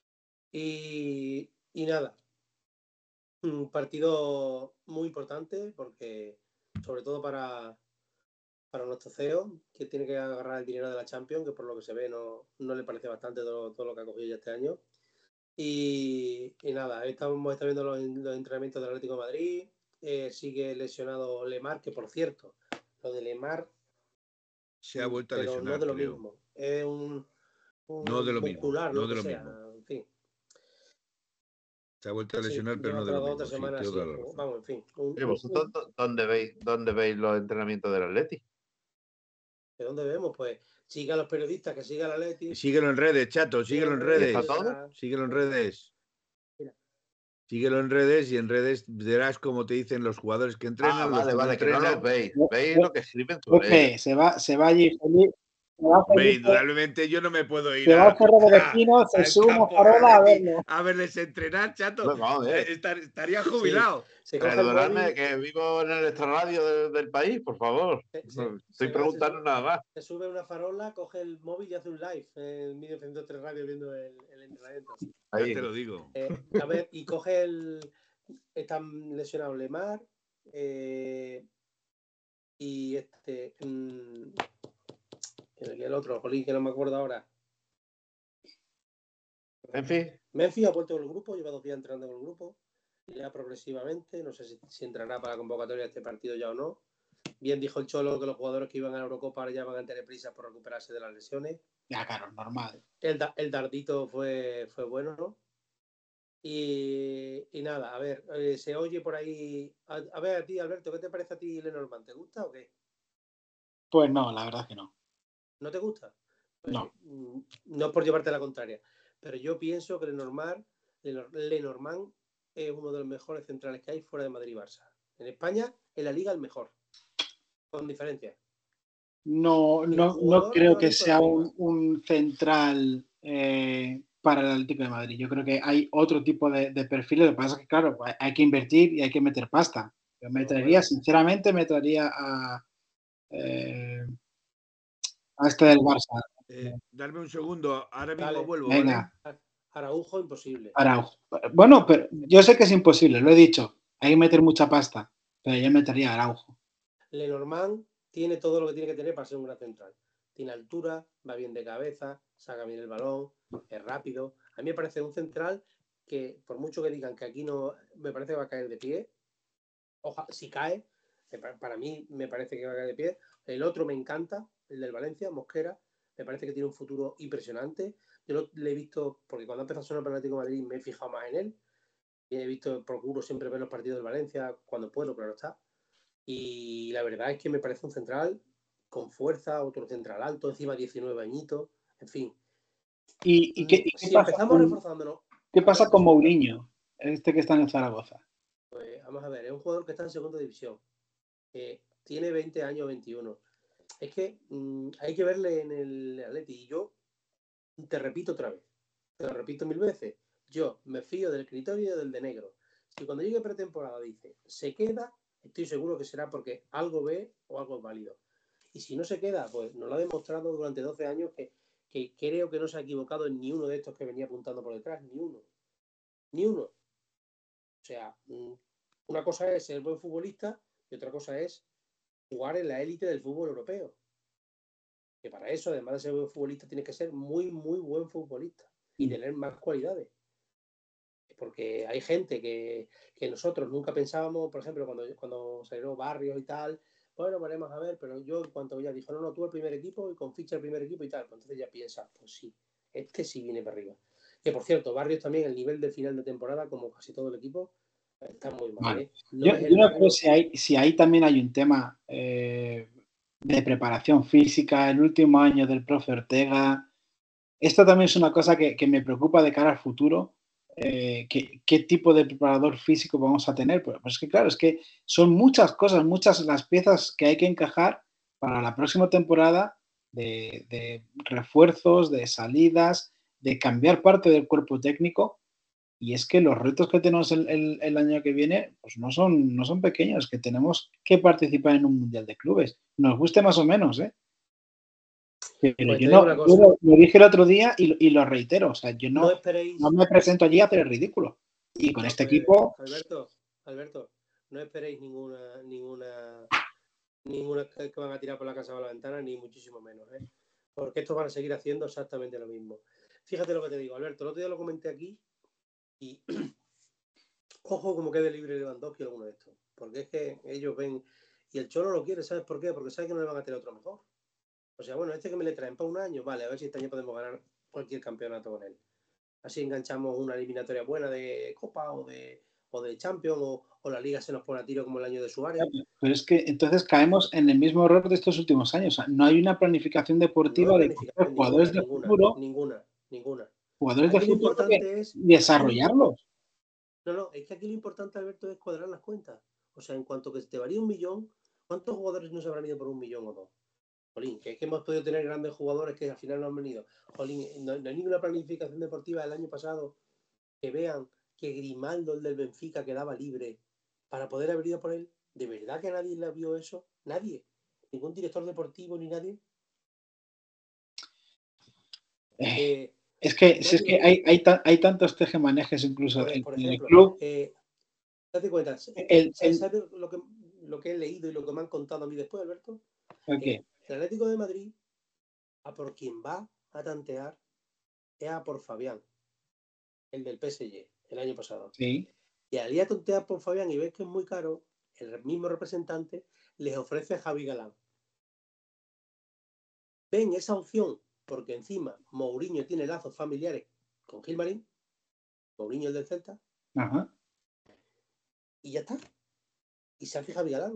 Y nada. Un partido muy importante porque, sobre todo para nuestro CEO, que tiene que agarrar el dinero de la Champions, que por lo que se ve no le parece bastante todo lo que ha cogido ya este año. Y nada, estamos viendo los entrenamientos del Atlético de Madrid. Sigue lesionado Lemar, que por cierto, lo de Lemar se ha vuelto a lesionar. No de lo mismo. Es un no de lo muscular, mismo. No de lo sea. mismo. En fin. Se ha vuelto a lesionar, pero no de lo mismo. Semanas, sí. Vamos, en fin. ¿Vosotros dónde veis los entrenamientos del Atleti? ¿De dónde vemos? Pues siga a los periodistas, que siga la Atleti. Síguelo en redes, chato, síguelo en redes. Síguelo en redes. Síguelo en redes y en redes verás como te dicen los jugadores que entrenan. Vale, que no los veis. Veis lo que escriben sobre él. Se va allí feliz. Hombre, indudablemente yo no me puedo ir se va a Cerro de Vecinos, se sube una farola a verlo. A verles entrenar, chato. No, estaría jubilado. Sí. Perdonadme que vivo en el extrarradio del país, por favor. Estoy preguntando nada más. Se sube una farola, coge el móvil y hace un live en 1903 Radio viendo el entrenamiento. Ahí te lo digo. A ver, y coge están lesionados Lemar y el otro, jolín, que no me acuerdo ahora. Memphis ha vuelto con el grupo, lleva 2 días entrenando con el grupo, ya progresivamente, no sé si entrará para la convocatoria de este partido ya o no. Bien dijo el Cholo que los jugadores que iban a la Eurocopa ahora ya van a tener prisas por recuperarse de las lesiones. Ya, claro, normal. El Dardito fue bueno, ¿no? Y nada, a ver, se oye por ahí. A ver, a ti, Alberto, ¿qué te parece a ti Lenormand? ¿Te gusta o qué? Pues no, la verdad que no. ¿No te gusta? Pues, no. No es por llevarte la contraria, pero yo pienso que Lenormand es uno de los mejores centrales que hay fuera de Madrid y Barça. En España, en la Liga, el mejor. Con diferencia. No creo que sea un central para el Atlético de Madrid. Yo creo que hay otro tipo de perfiles. Lo que pasa es que, claro, hay que invertir y hay que meter pasta. Yo sinceramente, a este del Barça. Darme un segundo, ahora mismo vuelvo. Venga. ¿Vale? Araujo, imposible. Araujo. Bueno, pero yo sé que es imposible, lo he dicho. Hay que meter mucha pasta, pero yo metería a Araujo. Lenormand tiene todo lo que tiene que tener para ser un gran central. Tiene altura, va bien de cabeza, saca bien el balón, es rápido. A mí me parece un central que, por mucho que digan que aquí no, me parece que va a caer de pie. Si cae, para mí me parece que va a caer de pie. El otro me encanta, el del Valencia, Mosquera. Me parece que tiene un futuro impresionante. Yo le he visto, porque cuando empezó a sonar para el Atlético de Madrid me he fijado más en él. Y he visto, procuro siempre ver los partidos del Valencia cuando puedo, claro está. Y la verdad es que me parece un central con fuerza, otro central alto, encima 19 añitos, en fin. ¿Y qué si empezamos reforzándonos. ¿Qué pasa con Mourinho, este que está en el Zaragoza? Pues vamos a ver, es un jugador que está en segunda división, tiene 20 años, 21. Es que hay que verle en el Atleti. Y yo te repito otra vez, te lo repito 1000 veces, yo me fío del criterio del de Negro. Si cuando llegue pretemporada dice, se queda, estoy seguro que será porque algo ve o algo es válido. Y si no se queda, pues nos lo ha demostrado durante 12 años que creo que no se ha equivocado en ni uno de estos que venía apuntando por detrás, ni uno. O sea, una cosa es ser buen futbolista y otra cosa es jugar en la élite del fútbol europeo. Que para eso, además de ser buen futbolista, tienes que ser muy, muy buen futbolista y tener más cualidades. Porque hay gente que nosotros nunca pensábamos, por ejemplo, cuando salieron Barrios y tal, bueno, veremos a ver, pero yo en cuanto ya dijo, no, tú el primer equipo y con ficha el primer equipo y tal, pues entonces ya piensas, pues sí, este sí viene para arriba. Que por cierto, Barrios también, el nivel de final de temporada, como casi todo el equipo, está muy mal. Vale. Yo no creo si ahí también hay un tema de preparación física, el último año del profe Ortega. Esto también es una cosa que me preocupa de cara al futuro. ¿Qué tipo de preparador físico vamos a tener? Pues es que claro, es que son muchas cosas, muchas las piezas que hay que encajar para la próxima temporada de refuerzos, de salidas, de cambiar parte del cuerpo técnico. Y es que los retos que tenemos el año que viene pues no son pequeños, que tenemos que participar en un mundial de clubes. Nos guste más o menos, ¿eh? Pero pues yo lo dije el otro día y lo reitero. O sea, yo no me presento allí a hacer el ridículo. Y con este equipo. Alberto, no esperéis ninguna que van a tirar por la casa o la ventana, ni muchísimo menos, ¿eh? Porque estos van a seguir haciendo exactamente lo mismo. Fíjate lo que te digo, Alberto, el otro día lo comenté aquí. Y ojo como quede libre Lewandowski alguno de estos, porque es que ellos ven y el Cholo lo quiere, ¿sabes por qué? Porque sabe que no le van a tener otro mejor. O sea, bueno, que me le traen para un año, vale, a ver si este año podemos ganar cualquier campeonato con él. Así enganchamos una eliminatoria buena de Copa o de o de Champions, o la Liga se nos pone a tiro como el año de Suárez. Pero es que entonces caemos en el mismo error de estos últimos años. O sea, no hay una planificación deportiva de jugadores de futuro. Ninguna. Jugadores de futuro que desarrollarlos. No, es que aquí lo importante, Alberto, es cuadrar las cuentas. O sea, en cuanto que te varía 1 millón, ¿cuántos jugadores no se habrán ido por 1 millón o 2? Jolín, que es que hemos podido tener grandes jugadores que al final no han venido. Jolín, no hay ninguna planificación deportiva del año pasado que vean que Grimaldo, el del Benfica, quedaba libre para poder haber ido por él. ¿De verdad que nadie le vio eso? Nadie. Ningún director deportivo ni nadie. Es que hay tantos tejemanejes incluso por en ejemplo, el club. Date cuenta, ¿sabes lo que he leído y lo que me han contado a mí después, Alberto? Okay. El Atlético de Madrid, a por quien va a tantear, es a por Fabián, el del PSG, el año pasado. Sí. Y al ir a tantear por Fabián y ves que es muy caro, el mismo representante les ofrece a Javi Galán. Ven esa opción, porque encima Mourinho tiene lazos familiares con Gilmarín, Mourinho el del Celta. Ajá. Y ya está. Y se hace Javi Galán.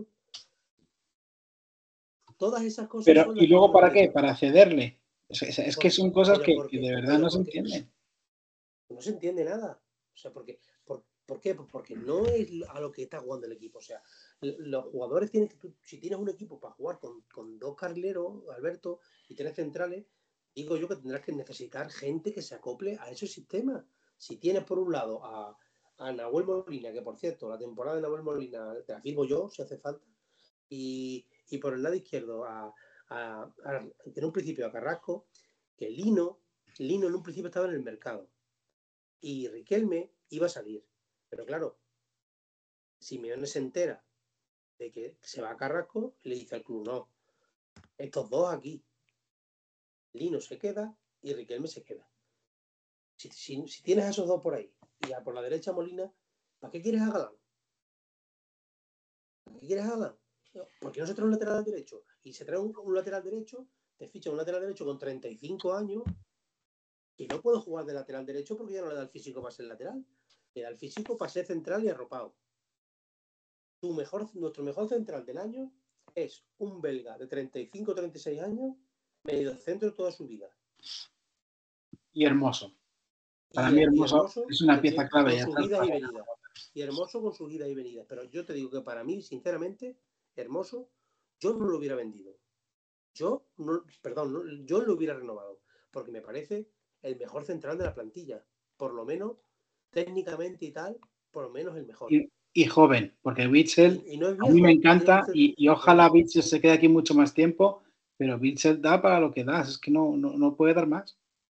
Todas esas cosas. Pero, ¿y luego para qué? Para cederle. Es que son cosas que de verdad no se entienden. No se entiende nada. O sea, ¿por qué? Pues porque no es a lo que está jugando el equipo. O sea, los jugadores tienen que. Si tienes un equipo para jugar con 2 carrileros, Alberto, y 3 centrales, digo yo que tendrás que necesitar gente que se acople a ese sistema. Si tienes por un lado a Nahuel Molina, que por cierto, la temporada de Nahuel Molina te la firmo yo, si hace falta, y por el lado izquierdo en un principio a Carrasco, que Lino en un principio estaba en el mercado y Riquelme iba a salir, pero claro, Simeone se entera de que se va a Carrasco y le dice al club, no, estos dos aquí, Lino se queda y Riquelme se queda. Si tienes a esos dos por ahí y por la derecha Molina, ¿para qué quieres a Galán? ¿Para qué quieres a Galán? Porque no se trae un lateral derecho y se trae un lateral derecho, te ficha un lateral derecho con 35 años que no puede jugar de lateral derecho porque ya no le da el físico para ser lateral, le da el físico para ser central y arropado. Nuestro mejor central del año es un belga de 35 o 36 años, medio centro toda su vida. Y Hermoso. Para mí Hermoso es una pieza clave. Con su ida y venida. Y Hermoso con su ida y venida. Pero yo te digo que para mí, sinceramente, Hermoso, yo no lo hubiera vendido. Yo lo hubiera renovado. Porque me parece el mejor central de la plantilla. Por lo menos, técnicamente y tal, por lo menos el mejor. Y joven, porque Witsel a mí me encanta y ojalá Witsel se quede aquí mucho más tiempo, pero Witsel da para lo que da, es que no puede dar más.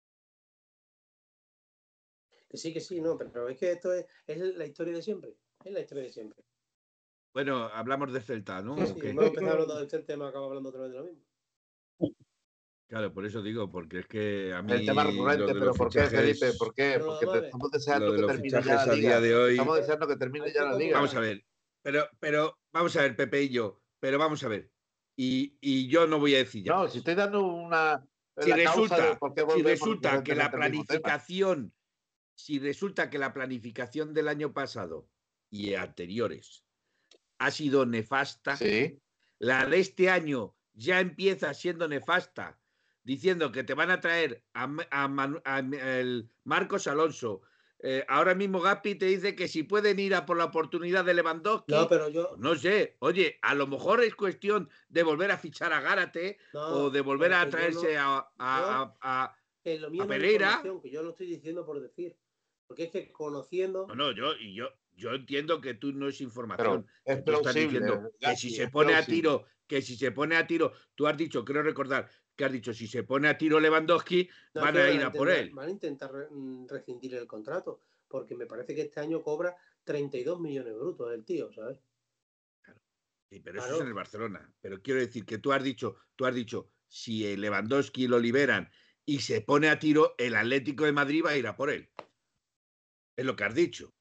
Que sí, no, pero es que esto es la historia de siempre. Es la historia de siempre. Bueno, hablamos de Celta, ¿no? Sí, hemos empezado hablando del Celta y hemos acabado hablando otra vez de lo mismo. Claro, por eso digo, porque es que a mí. El tema recurrente, pero ¿por qué, Felipe? ¿Por qué? Porque te estamos deseando que termine ya la liga. De hoy, estamos deseando que termine ya la liga. Vamos a ver, pero vamos a ver, Pepe y yo, pero vamos a ver. Y yo no voy a decir ya. No, si estoy dando una. Si resulta que la planificación. Si resulta que la planificación del año pasado y anteriores ha sido nefasta, sí. La de este año ya empieza siendo nefasta, diciendo que te van a traer a el Marcos Alonso. Ahora mismo Gapi te dice que si pueden ir a por la oportunidad de Lewandowski. No, pero yo. Pues no sé. Oye, a lo mejor es cuestión de volver a fichar a Gárate o de volver a traerse a Pereira. Que yo lo estoy diciendo por decir. Porque es que conociendo. No, yo entiendo que tú no es información. Pero es plausible, estás diciendo que si se pone a tiro, tú has dicho, creo recordar, que has dicho, si se pone a tiro Lewandowski, van a ir a por él. Van a intentar rescindir el contrato, porque me parece que este año cobra 32 millones brutos el tío, ¿sabes? Claro. Sí, pero eso es en el Barcelona. Pero quiero decir que tú has dicho, si el Lewandowski lo liberan y se pone a tiro, el Atlético de Madrid va a ir a por él. Es lo que has dicho.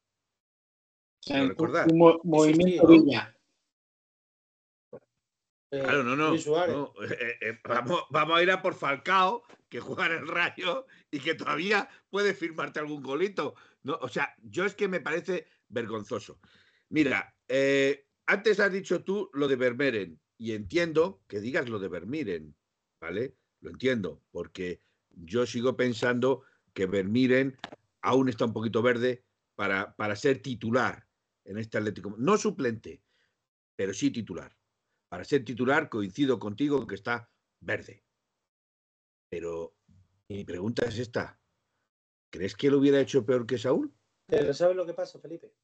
Un movimiento Villa. Claro, no. Vamos a ir a por Falcao, que juega en el Rayo y que todavía puede firmarte algún golito. No, o sea, yo es que me parece vergonzoso. Mira, antes has dicho tú lo de Vermeeren y entiendo que digas lo de Vermeeren, ¿vale? Lo entiendo, porque yo sigo pensando que Vermeeren aún está un poquito verde para ser titular en este Atlético. No suplente, pero sí titular. Para ser titular coincido contigo que está verde. Pero mi pregunta es esta. ¿Crees que lo hubiera hecho peor que Saúl? Pero ¿sabes lo que pasa, Felipe?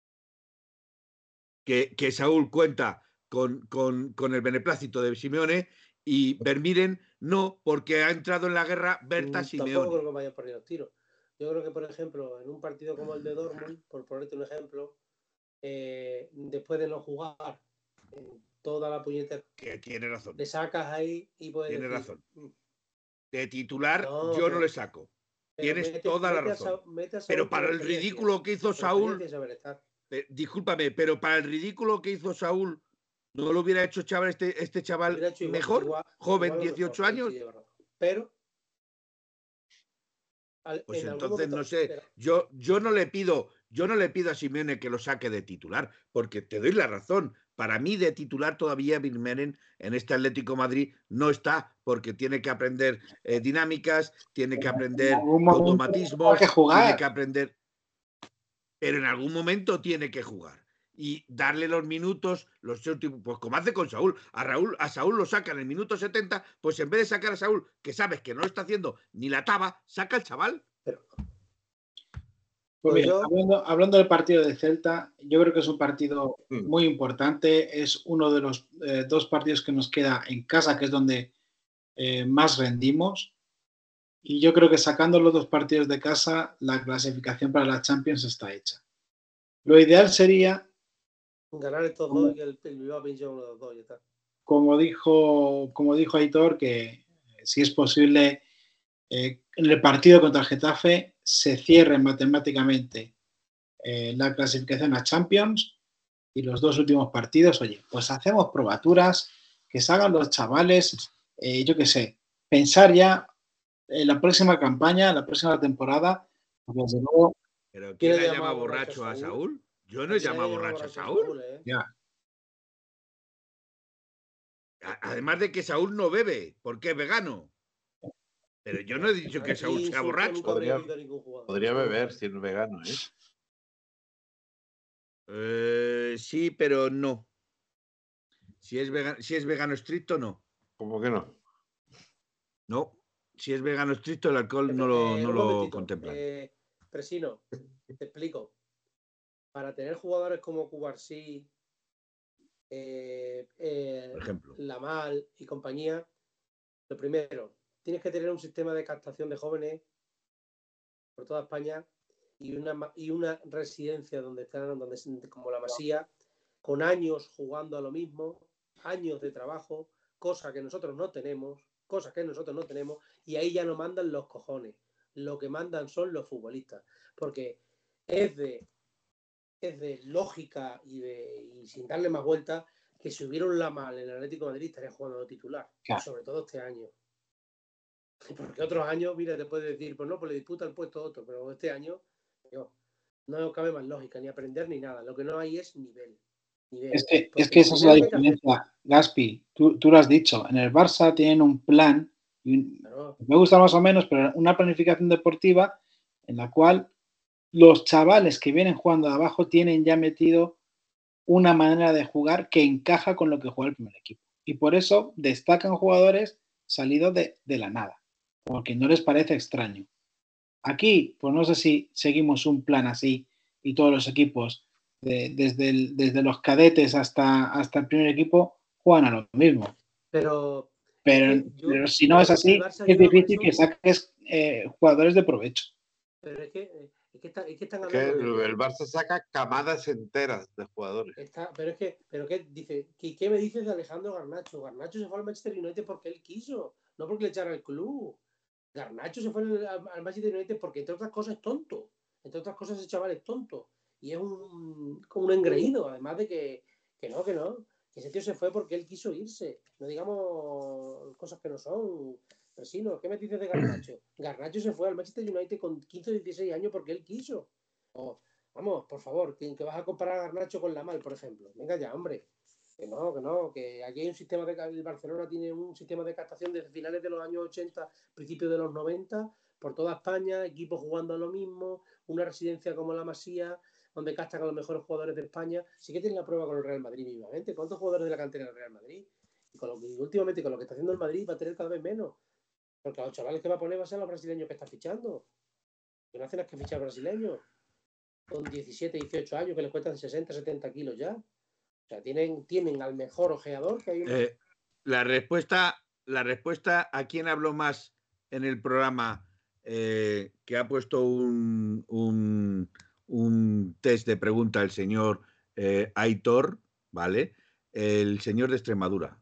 Que Saúl cuenta con el beneplácito de Simeone y Vermeeren no, porque ha entrado en la guerra Berta Simeone. Tampoco creo que vayan por ahí los tiros. Yo creo que, por ejemplo, en un partido como el de Dortmund, por ponerte un ejemplo, después de no jugar toda la puñetera, que tiene razón, le sacas ahí y puedes tiene decir, razón. De titular yo no le saco. Tienes toda la razón. Pero para el ridículo que hizo Saúl, discúlpame, pero para el ridículo que hizo Saúl, ¿no lo hubiera hecho chaval este chaval mejor? Igual, joven, 18 años. Pero pues entonces no sé, pero yo no le pido a Simeone que lo saque de titular, porque te doy la razón. Para mí de titular todavía Vermeeren en este Atlético Madrid no está, porque tiene que aprender dinámicas, tiene que aprender automatismos, tiene que aprender, pero en algún momento tiene que jugar y darle los minutos, pues como hace con Saúl. A Saúl lo saca en el minuto 70, pues en vez de sacar a Saúl, que sabes que no está haciendo ni la taba, saca al chaval. Pues mira, hablando del partido de Celta, yo creo que es un partido muy importante. Es uno de los dos partidos que nos queda en casa, que es donde más rendimos. Y yo creo que sacando los dos partidos de casa, la clasificación para la Champions está hecha. Lo ideal sería ganar estos dos y que el Bilbao pinche uno de los dos y está. Como dijo Aitor, que si es posible en el partido contra el Getafe se cierre matemáticamente la clasificación a Champions y los dos últimos partidos, oye, pues hacemos probaturas, que salgan los chavales, yo qué sé, pensar ya en la próxima campaña, la próxima temporada, desde luego. ¿Pero quién le llama borracho a Saúl? Yo no he llamado borracho a Saúl. Ya. Además de que Saúl no bebe, porque es vegano. Pero yo no he dicho que Saúl sea borracho. Podría beber si es vegano, sí, pero no. Si es vegano estricto, no. ¿Cómo que no? No. Si es vegano estricto, el alcohol no lo contemplan. Presino, te explico. Para tener jugadores como Cubarsí, por ejemplo, Lamal y compañía, lo primero, tienes que tener un sistema de captación de jóvenes por toda España y una residencia donde están, como la Masía, con años jugando a lo mismo, años de trabajo, cosas que nosotros no tenemos, y ahí ya no mandan los cojones. Lo que mandan son los futbolistas, porque es de lógica y sin darle más vueltas que si hubiera un Lamal en el Atlético de Madrid estaría jugando de titular, claro. Sobre todo este año. Porque otros años, mira, te puedes decir, pues no, pues le disputa el puesto a otro, pero este año no cabe más lógica, ni aprender ni nada. Lo que no hay es nivel. Es que esa es la diferencia, Gaspi. Tú lo has dicho. En el Barça tienen un plan, me gusta más o menos, pero una planificación deportiva en la cual los chavales que vienen jugando de abajo tienen ya metido una manera de jugar que encaja con lo que juega el primer equipo. Y por eso destacan jugadores salidos de la nada, porque no les parece extraño. Aquí, pues no sé si seguimos un plan así y todos los equipos, desde los cadetes hasta el primer equipo, juegan a lo mismo. Pero si no es así, es difícil que saques jugadores de provecho. Pero es que están hablando que el Barça saca camadas enteras de jugadores. Pero qué dice, ¿qué me dices de Alejandro Garnacho? Garnacho se fue al Manchester United porque él quiso, no porque le echara al club. Garnacho se fue al Manchester United porque, entre otras cosas, es tonto. Entre otras cosas, ese chaval es tonto. Y es como un engreído, además de que no. Que ese tío se fue porque él quiso irse. No digamos cosas que no son. Presino, ¿qué me dices de Garnacho? Garnacho se fue al Manchester United con 15 o 16 años porque él quiso. Vamos, por favor, que vas a comparar a Garnacho con Lamal, por ejemplo. Venga ya, hombre. Que no, que aquí hay un sistema el Barcelona tiene un sistema de captación desde finales de los años 80, principios de los 90, por toda España, equipos jugando a lo mismo, una residencia como la Masía, donde captan a los mejores jugadores de España. Sí que tiene la prueba con el Real Madrid mínimamente. ¿Cuántos jugadores de la cantera del Real Madrid? Y últimamente con lo que está haciendo el Madrid va a tener cada vez menos. Porque a los chavales que va a poner va a ser los brasileños que está fichando. Que no hacen más que fichar brasileños. Con 17, 18 años que les cuestan 60, 70 kilos ya. O sea, tienen al mejor ojeador que hay. La respuesta a quién habló más en el programa, que ha puesto un test de pregunta el señor Aitor, ¿vale? El señor de Extremadura.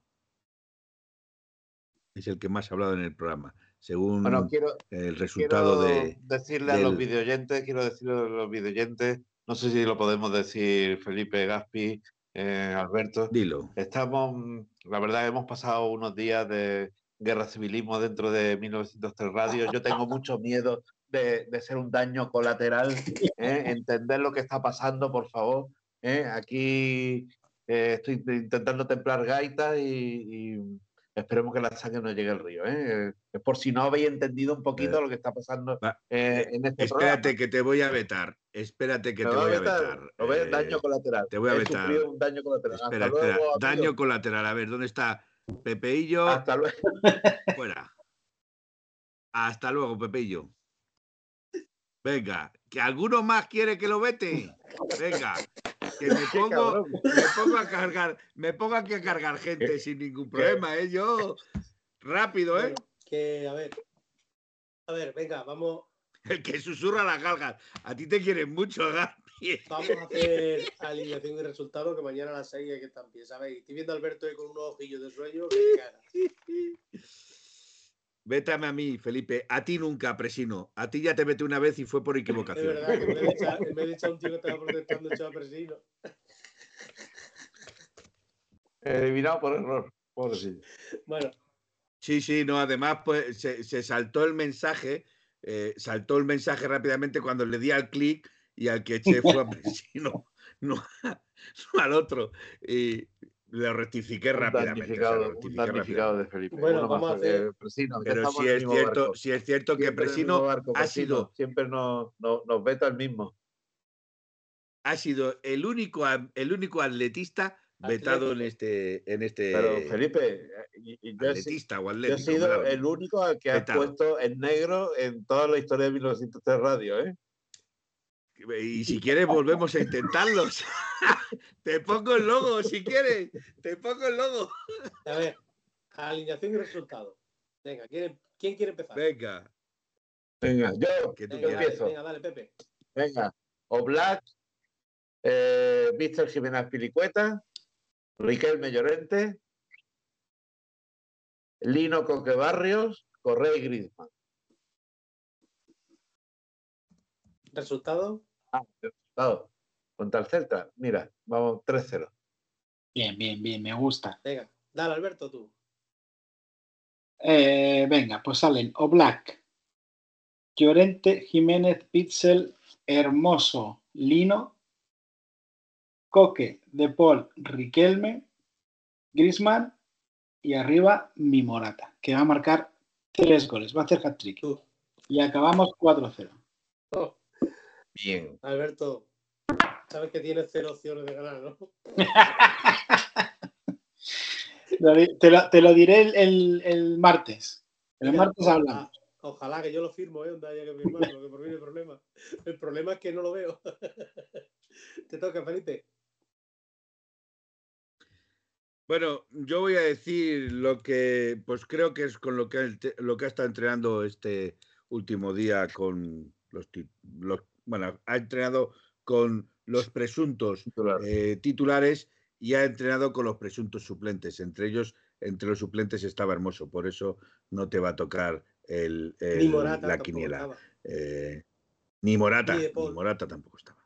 Es el que más ha hablado en el programa, según el resultado quiero decirle a los videoyentes, no sé si lo podemos decir, Felipe, Gaspi, Alberto. Dilo. La verdad, hemos pasado unos días de guerra civilismo dentro de 1903 Radio. Yo tengo mucho miedo de ser un daño colateral. Entender lo que está pasando, por favor. Aquí estoy intentando templar gaitas y esperemos que la sangre no llegue al río. Es por si no habéis entendido un poquito lo que está pasando en este programa. Espérate que te voy a vetar. Espérate que te voy a vetar. ¿Lo ves? Daño colateral. Te voy a vetar. Un daño colateral. Espera. Daño colateral. A ver, ¿dónde está Pepeillo? Hasta luego. Fuera. Hasta luego, Pepeillo. Venga, que alguno más quiere que lo vete. Venga. Que me pongo a cargar, aquí a cargar gente sin ningún problema, yo rápido, Bueno, que a ver, venga, vamos. El que susurra las galgas, a ti te quieren mucho, Gaby. Vamos a hacer alineación y resultado, que mañana a las 6 hay que estar en pie, ¿sabéis? Estoy viendo a Alberto con unos ojillos de sueño que te cagas. Vétame a mí, Felipe. A ti nunca, Presino. A ti ya te metí una vez y fue por equivocación. Es verdad, que en vez de echar un tío que estaba protestando, echaba a Presino. Eliminado por error. Pobrecillo. Bueno. Sí, no, además pues se saltó el mensaje. Saltó el mensaje rápidamente cuando le di al clic y al que eché fue a Presino, no al otro. Y lo rectifiqué rápidamente. Un damnificado de Felipe. Bueno, vamos a hacer. Presino, pero sí es cierto que Presino ha sido. Siempre nos veta el mismo. Ha sido el único atletista vetado en este. Pero Felipe, atletista o atlético. Yo he sido el único al que ha puesto en negro en toda la historia de 1903 Radio, Y si quieres volvemos a intentarlos. Te pongo el logo, si quieres. Te pongo el logo. A ver, alineación y resultado. Venga, ¿quién quiere empezar? Venga, yo empiezo. Venga, dale, Pepe. Venga, Oblak, Víctor Jiménez Pilicueta, Riquelme Llorente, Lino Coque Barrios, Correa y Griezmann. ¿Resultado? Resultado. Contra el Celta, mira, vamos 3-0. Bien, me gusta. Venga, dale, Alberto, tú. Venga, pues salen Oblak, Llorente, Jiménez, Pitzel, Hermoso, Lino, Coque, De Paul, Riquelme, Griezmann y arriba mi Morata, que va a marcar 3 goles, va a hacer hat-trick. Y acabamos 4-0. Oh. Bien. Alberto, sabes que tienes 0 opciones de ganar, ¿no? Te lo diré el martes. El martes hablamos. Ojalá que yo lo firmo, donde haya que firmarlo, que por mí no hay problema. El problema es que no lo veo. Te toca, Felipe. Bueno, yo voy a decir lo que, pues creo que es con lo que ha estado entrenando este último día con bueno, ha entrenado con los presuntos titulares y ha entrenado con los presuntos suplentes. Entre los suplentes estaba Hermoso, por eso no te va a tocar Ni Morata, la quiniela. Ni Morata tampoco estaba.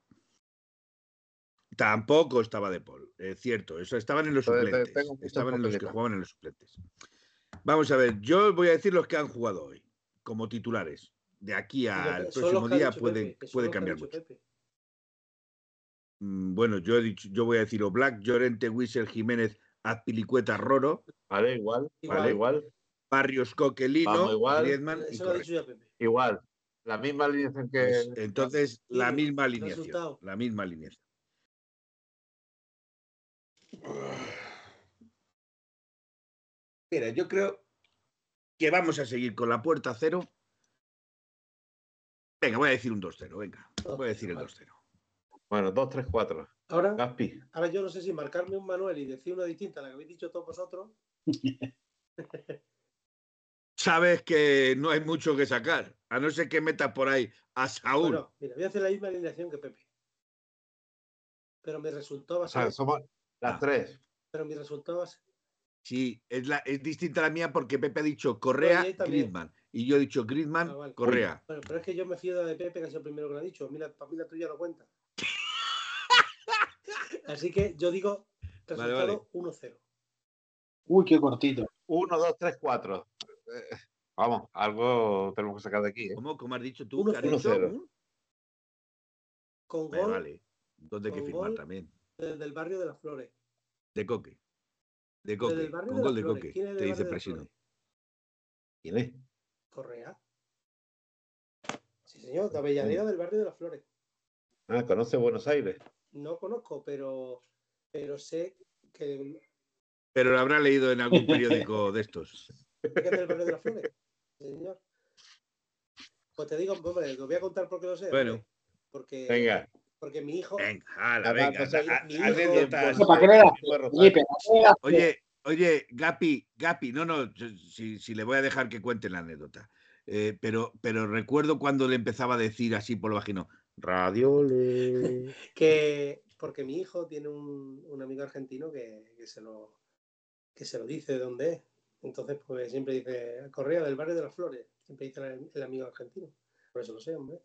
Tampoco estaba De Paul, cierto, eso estaban en los suplentes. Estaban en los que jugaban en los suplentes. Puede ver, yo voy a decir los que han jugado hoy, como titulares. De aquí al próximo día puede cambiar mucho. Bueno, yo voy a decir Oblak, Llorente, Wissel, Jiménez, Azpilicueta, Roro. Vale, igual. Barrios, Coquelino, vamos igual. Griezmann y Correa. Igual. La misma alineación que... Pues, entonces, la misma alineación. Resultado. La misma alineación. Mira, yo creo que vamos a seguir con la puerta a cero. Venga, voy a decir un 2-0, venga. Voy a decir el 2-0. Bueno, 2-3-4. Ahora, Gaspi. ahora yo no sé si marcarme un Manuel y decir una distinta a la que habéis dicho todos vosotros. Sabes que no hay mucho que sacar, a no ser que metas por ahí a Saúl. Bueno, mira, voy a hacer la misma alineación que Pepe. Pero mi resultado va a ser... O sea, somos las tres. Pero mi resultado va a ser... Sí, es distinta a la mía porque Pepe ha dicho Correa, Griezmann. Y yo he dicho Griezmann, vale. Correa. Bueno, pero es que yo me fío de Pepe, que es el primero que lo ha dicho. Mira, para mí la tuya no cuenta. Así que yo digo resultado 1-0. Uy, qué cortito. 1, 2, 3, 4. Vamos, algo tenemos que sacar de aquí. ¿Cómo has dicho tú? 1-0. Con gol. Vale. ¿Dónde hay que firmar también? Del barrio de las Flores. De Coque. Con gol de Coque. Te dice Presino. ¿Quién es? Correa. Sí, señor, de Avellaneda, del barrio de las Flores. Ah, ¿conoce Buenos Aires? No conozco, pero sé que... Pero lo habrá leído en algún periódico de estos. ¿Qué es del barrio de las Flores? Señor. Pues te digo, hombre, lo voy a contar porque lo sé. Bueno. Hombre, porque... Venga. Porque mi hijo... Venga. Anécdotas. Oye, Gapi, no, si le voy a dejar que cuente la anécdota. Pero recuerdo cuando le empezaba a decir así por lo bajino, Radiole. Que porque mi hijo tiene un amigo argentino que se lo dice de dónde es. Entonces, pues siempre dice Correa, del barrio de las Flores. Siempre dice el amigo argentino. Por eso lo sé, hombre.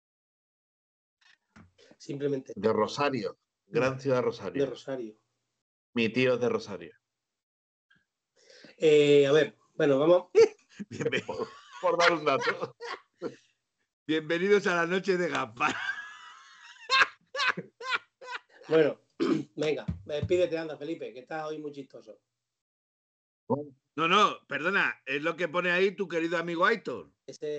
Simplemente. De Rosario. Gran ciudad de Rosario. De Rosario. Mi tío es de Rosario. A ver, bueno, vamos. por dar un dato. Bienvenidos a la noche de Gaspar. Bueno, venga, despídete, anda, Felipe, que estás hoy muy chistoso. No, perdona, es lo que pone ahí tu querido amigo Aitor.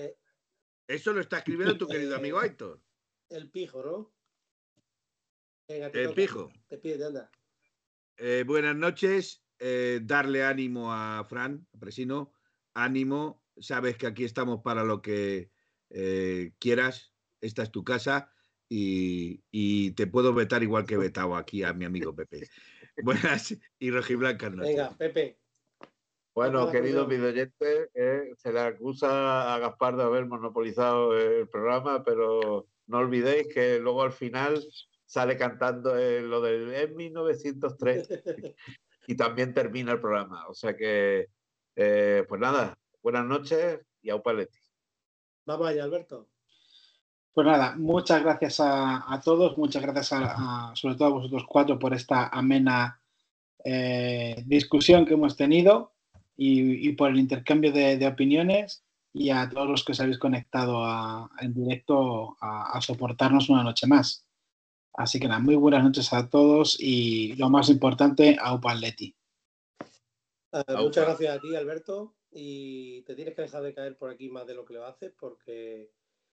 Eso lo está escribiendo tu querido amigo Aitor. El pijo, ¿no? Venga, el pijo. Despídete, anda. Buenas noches, darle ánimo a Fran, a Presino, ánimo, sabes que aquí estamos para lo que quieras, esta es tu casa y te puedo vetar igual que he vetado aquí a mi amigo Pepe. Buenas y rojiblancas noches. Venga, Pepe. Bueno, queridos videoyentes, se le acusa a Gaspar de haber monopolizado el programa, pero no olvidéis que luego al final sale cantando lo del en 1903 y también termina el programa. O sea que, pues nada, buenas noches y aupa Leti. Vamos allá, Alberto. Pues nada, muchas gracias a todos, muchas gracias sobre todo a vosotros cuatro por esta amena discusión que hemos tenido y por el intercambio de opiniones y a todos los que os habéis conectado en directo a soportarnos una noche más. Así que nada, muy buenas noches a todos y lo más importante, aupa Atleti. Muchas gracias a ti, Alberto, y te tienes que dejar de caer por aquí más de lo que lo haces porque...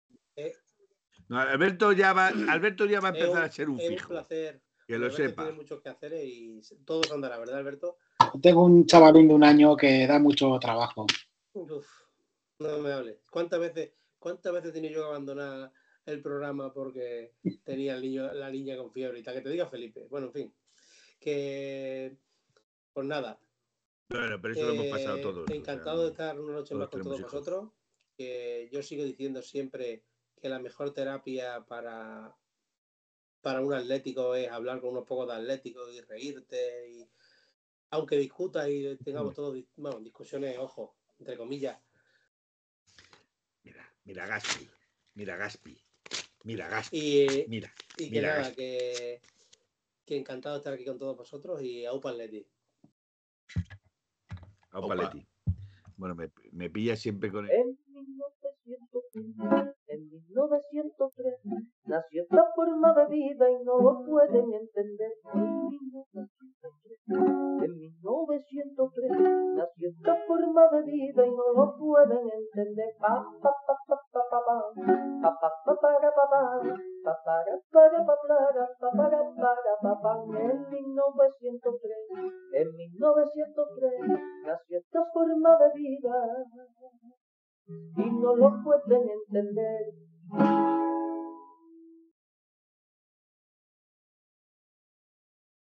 No, Alberto ya va a empezar a ser un fijo. Es un placer. Que lo sepa. Tiene mucho que hacer y todo se andará, ¿verdad, Alberto? Tengo un chavalín de 1 año que da mucho trabajo. Uf, no me hables. ¿Cuántas veces he tenido yo que abandonar el programa porque tenía la niña con fiebre y tal? Que te diga Felipe. Bueno, en fin. Que... Pues nada. Bueno, pero eso lo hemos pasado todos. Encantado de estar una noche más con todos vosotros. Que yo sigo diciendo siempre que la mejor terapia para un atlético es hablar con unos pocos de atléticos y reírte. Y aunque discutas y tengamos todos discusiones, ojo, entre comillas. Mira Gaspi. Y que nada, que encantado de estar aquí con todos vosotros y aupa Atleti. Aupa Atleti. Bueno, me pilla siempre con el... En 1903 nació esta forma de vida y no lo pueden entender. En 1903 nació esta forma de vida y no lo pueden entender. Pa pa pa pa pa pa pa pa pa para pa pa pa para para pa para pa. En 1903 nació esta forma de vida y no lo pueden entender.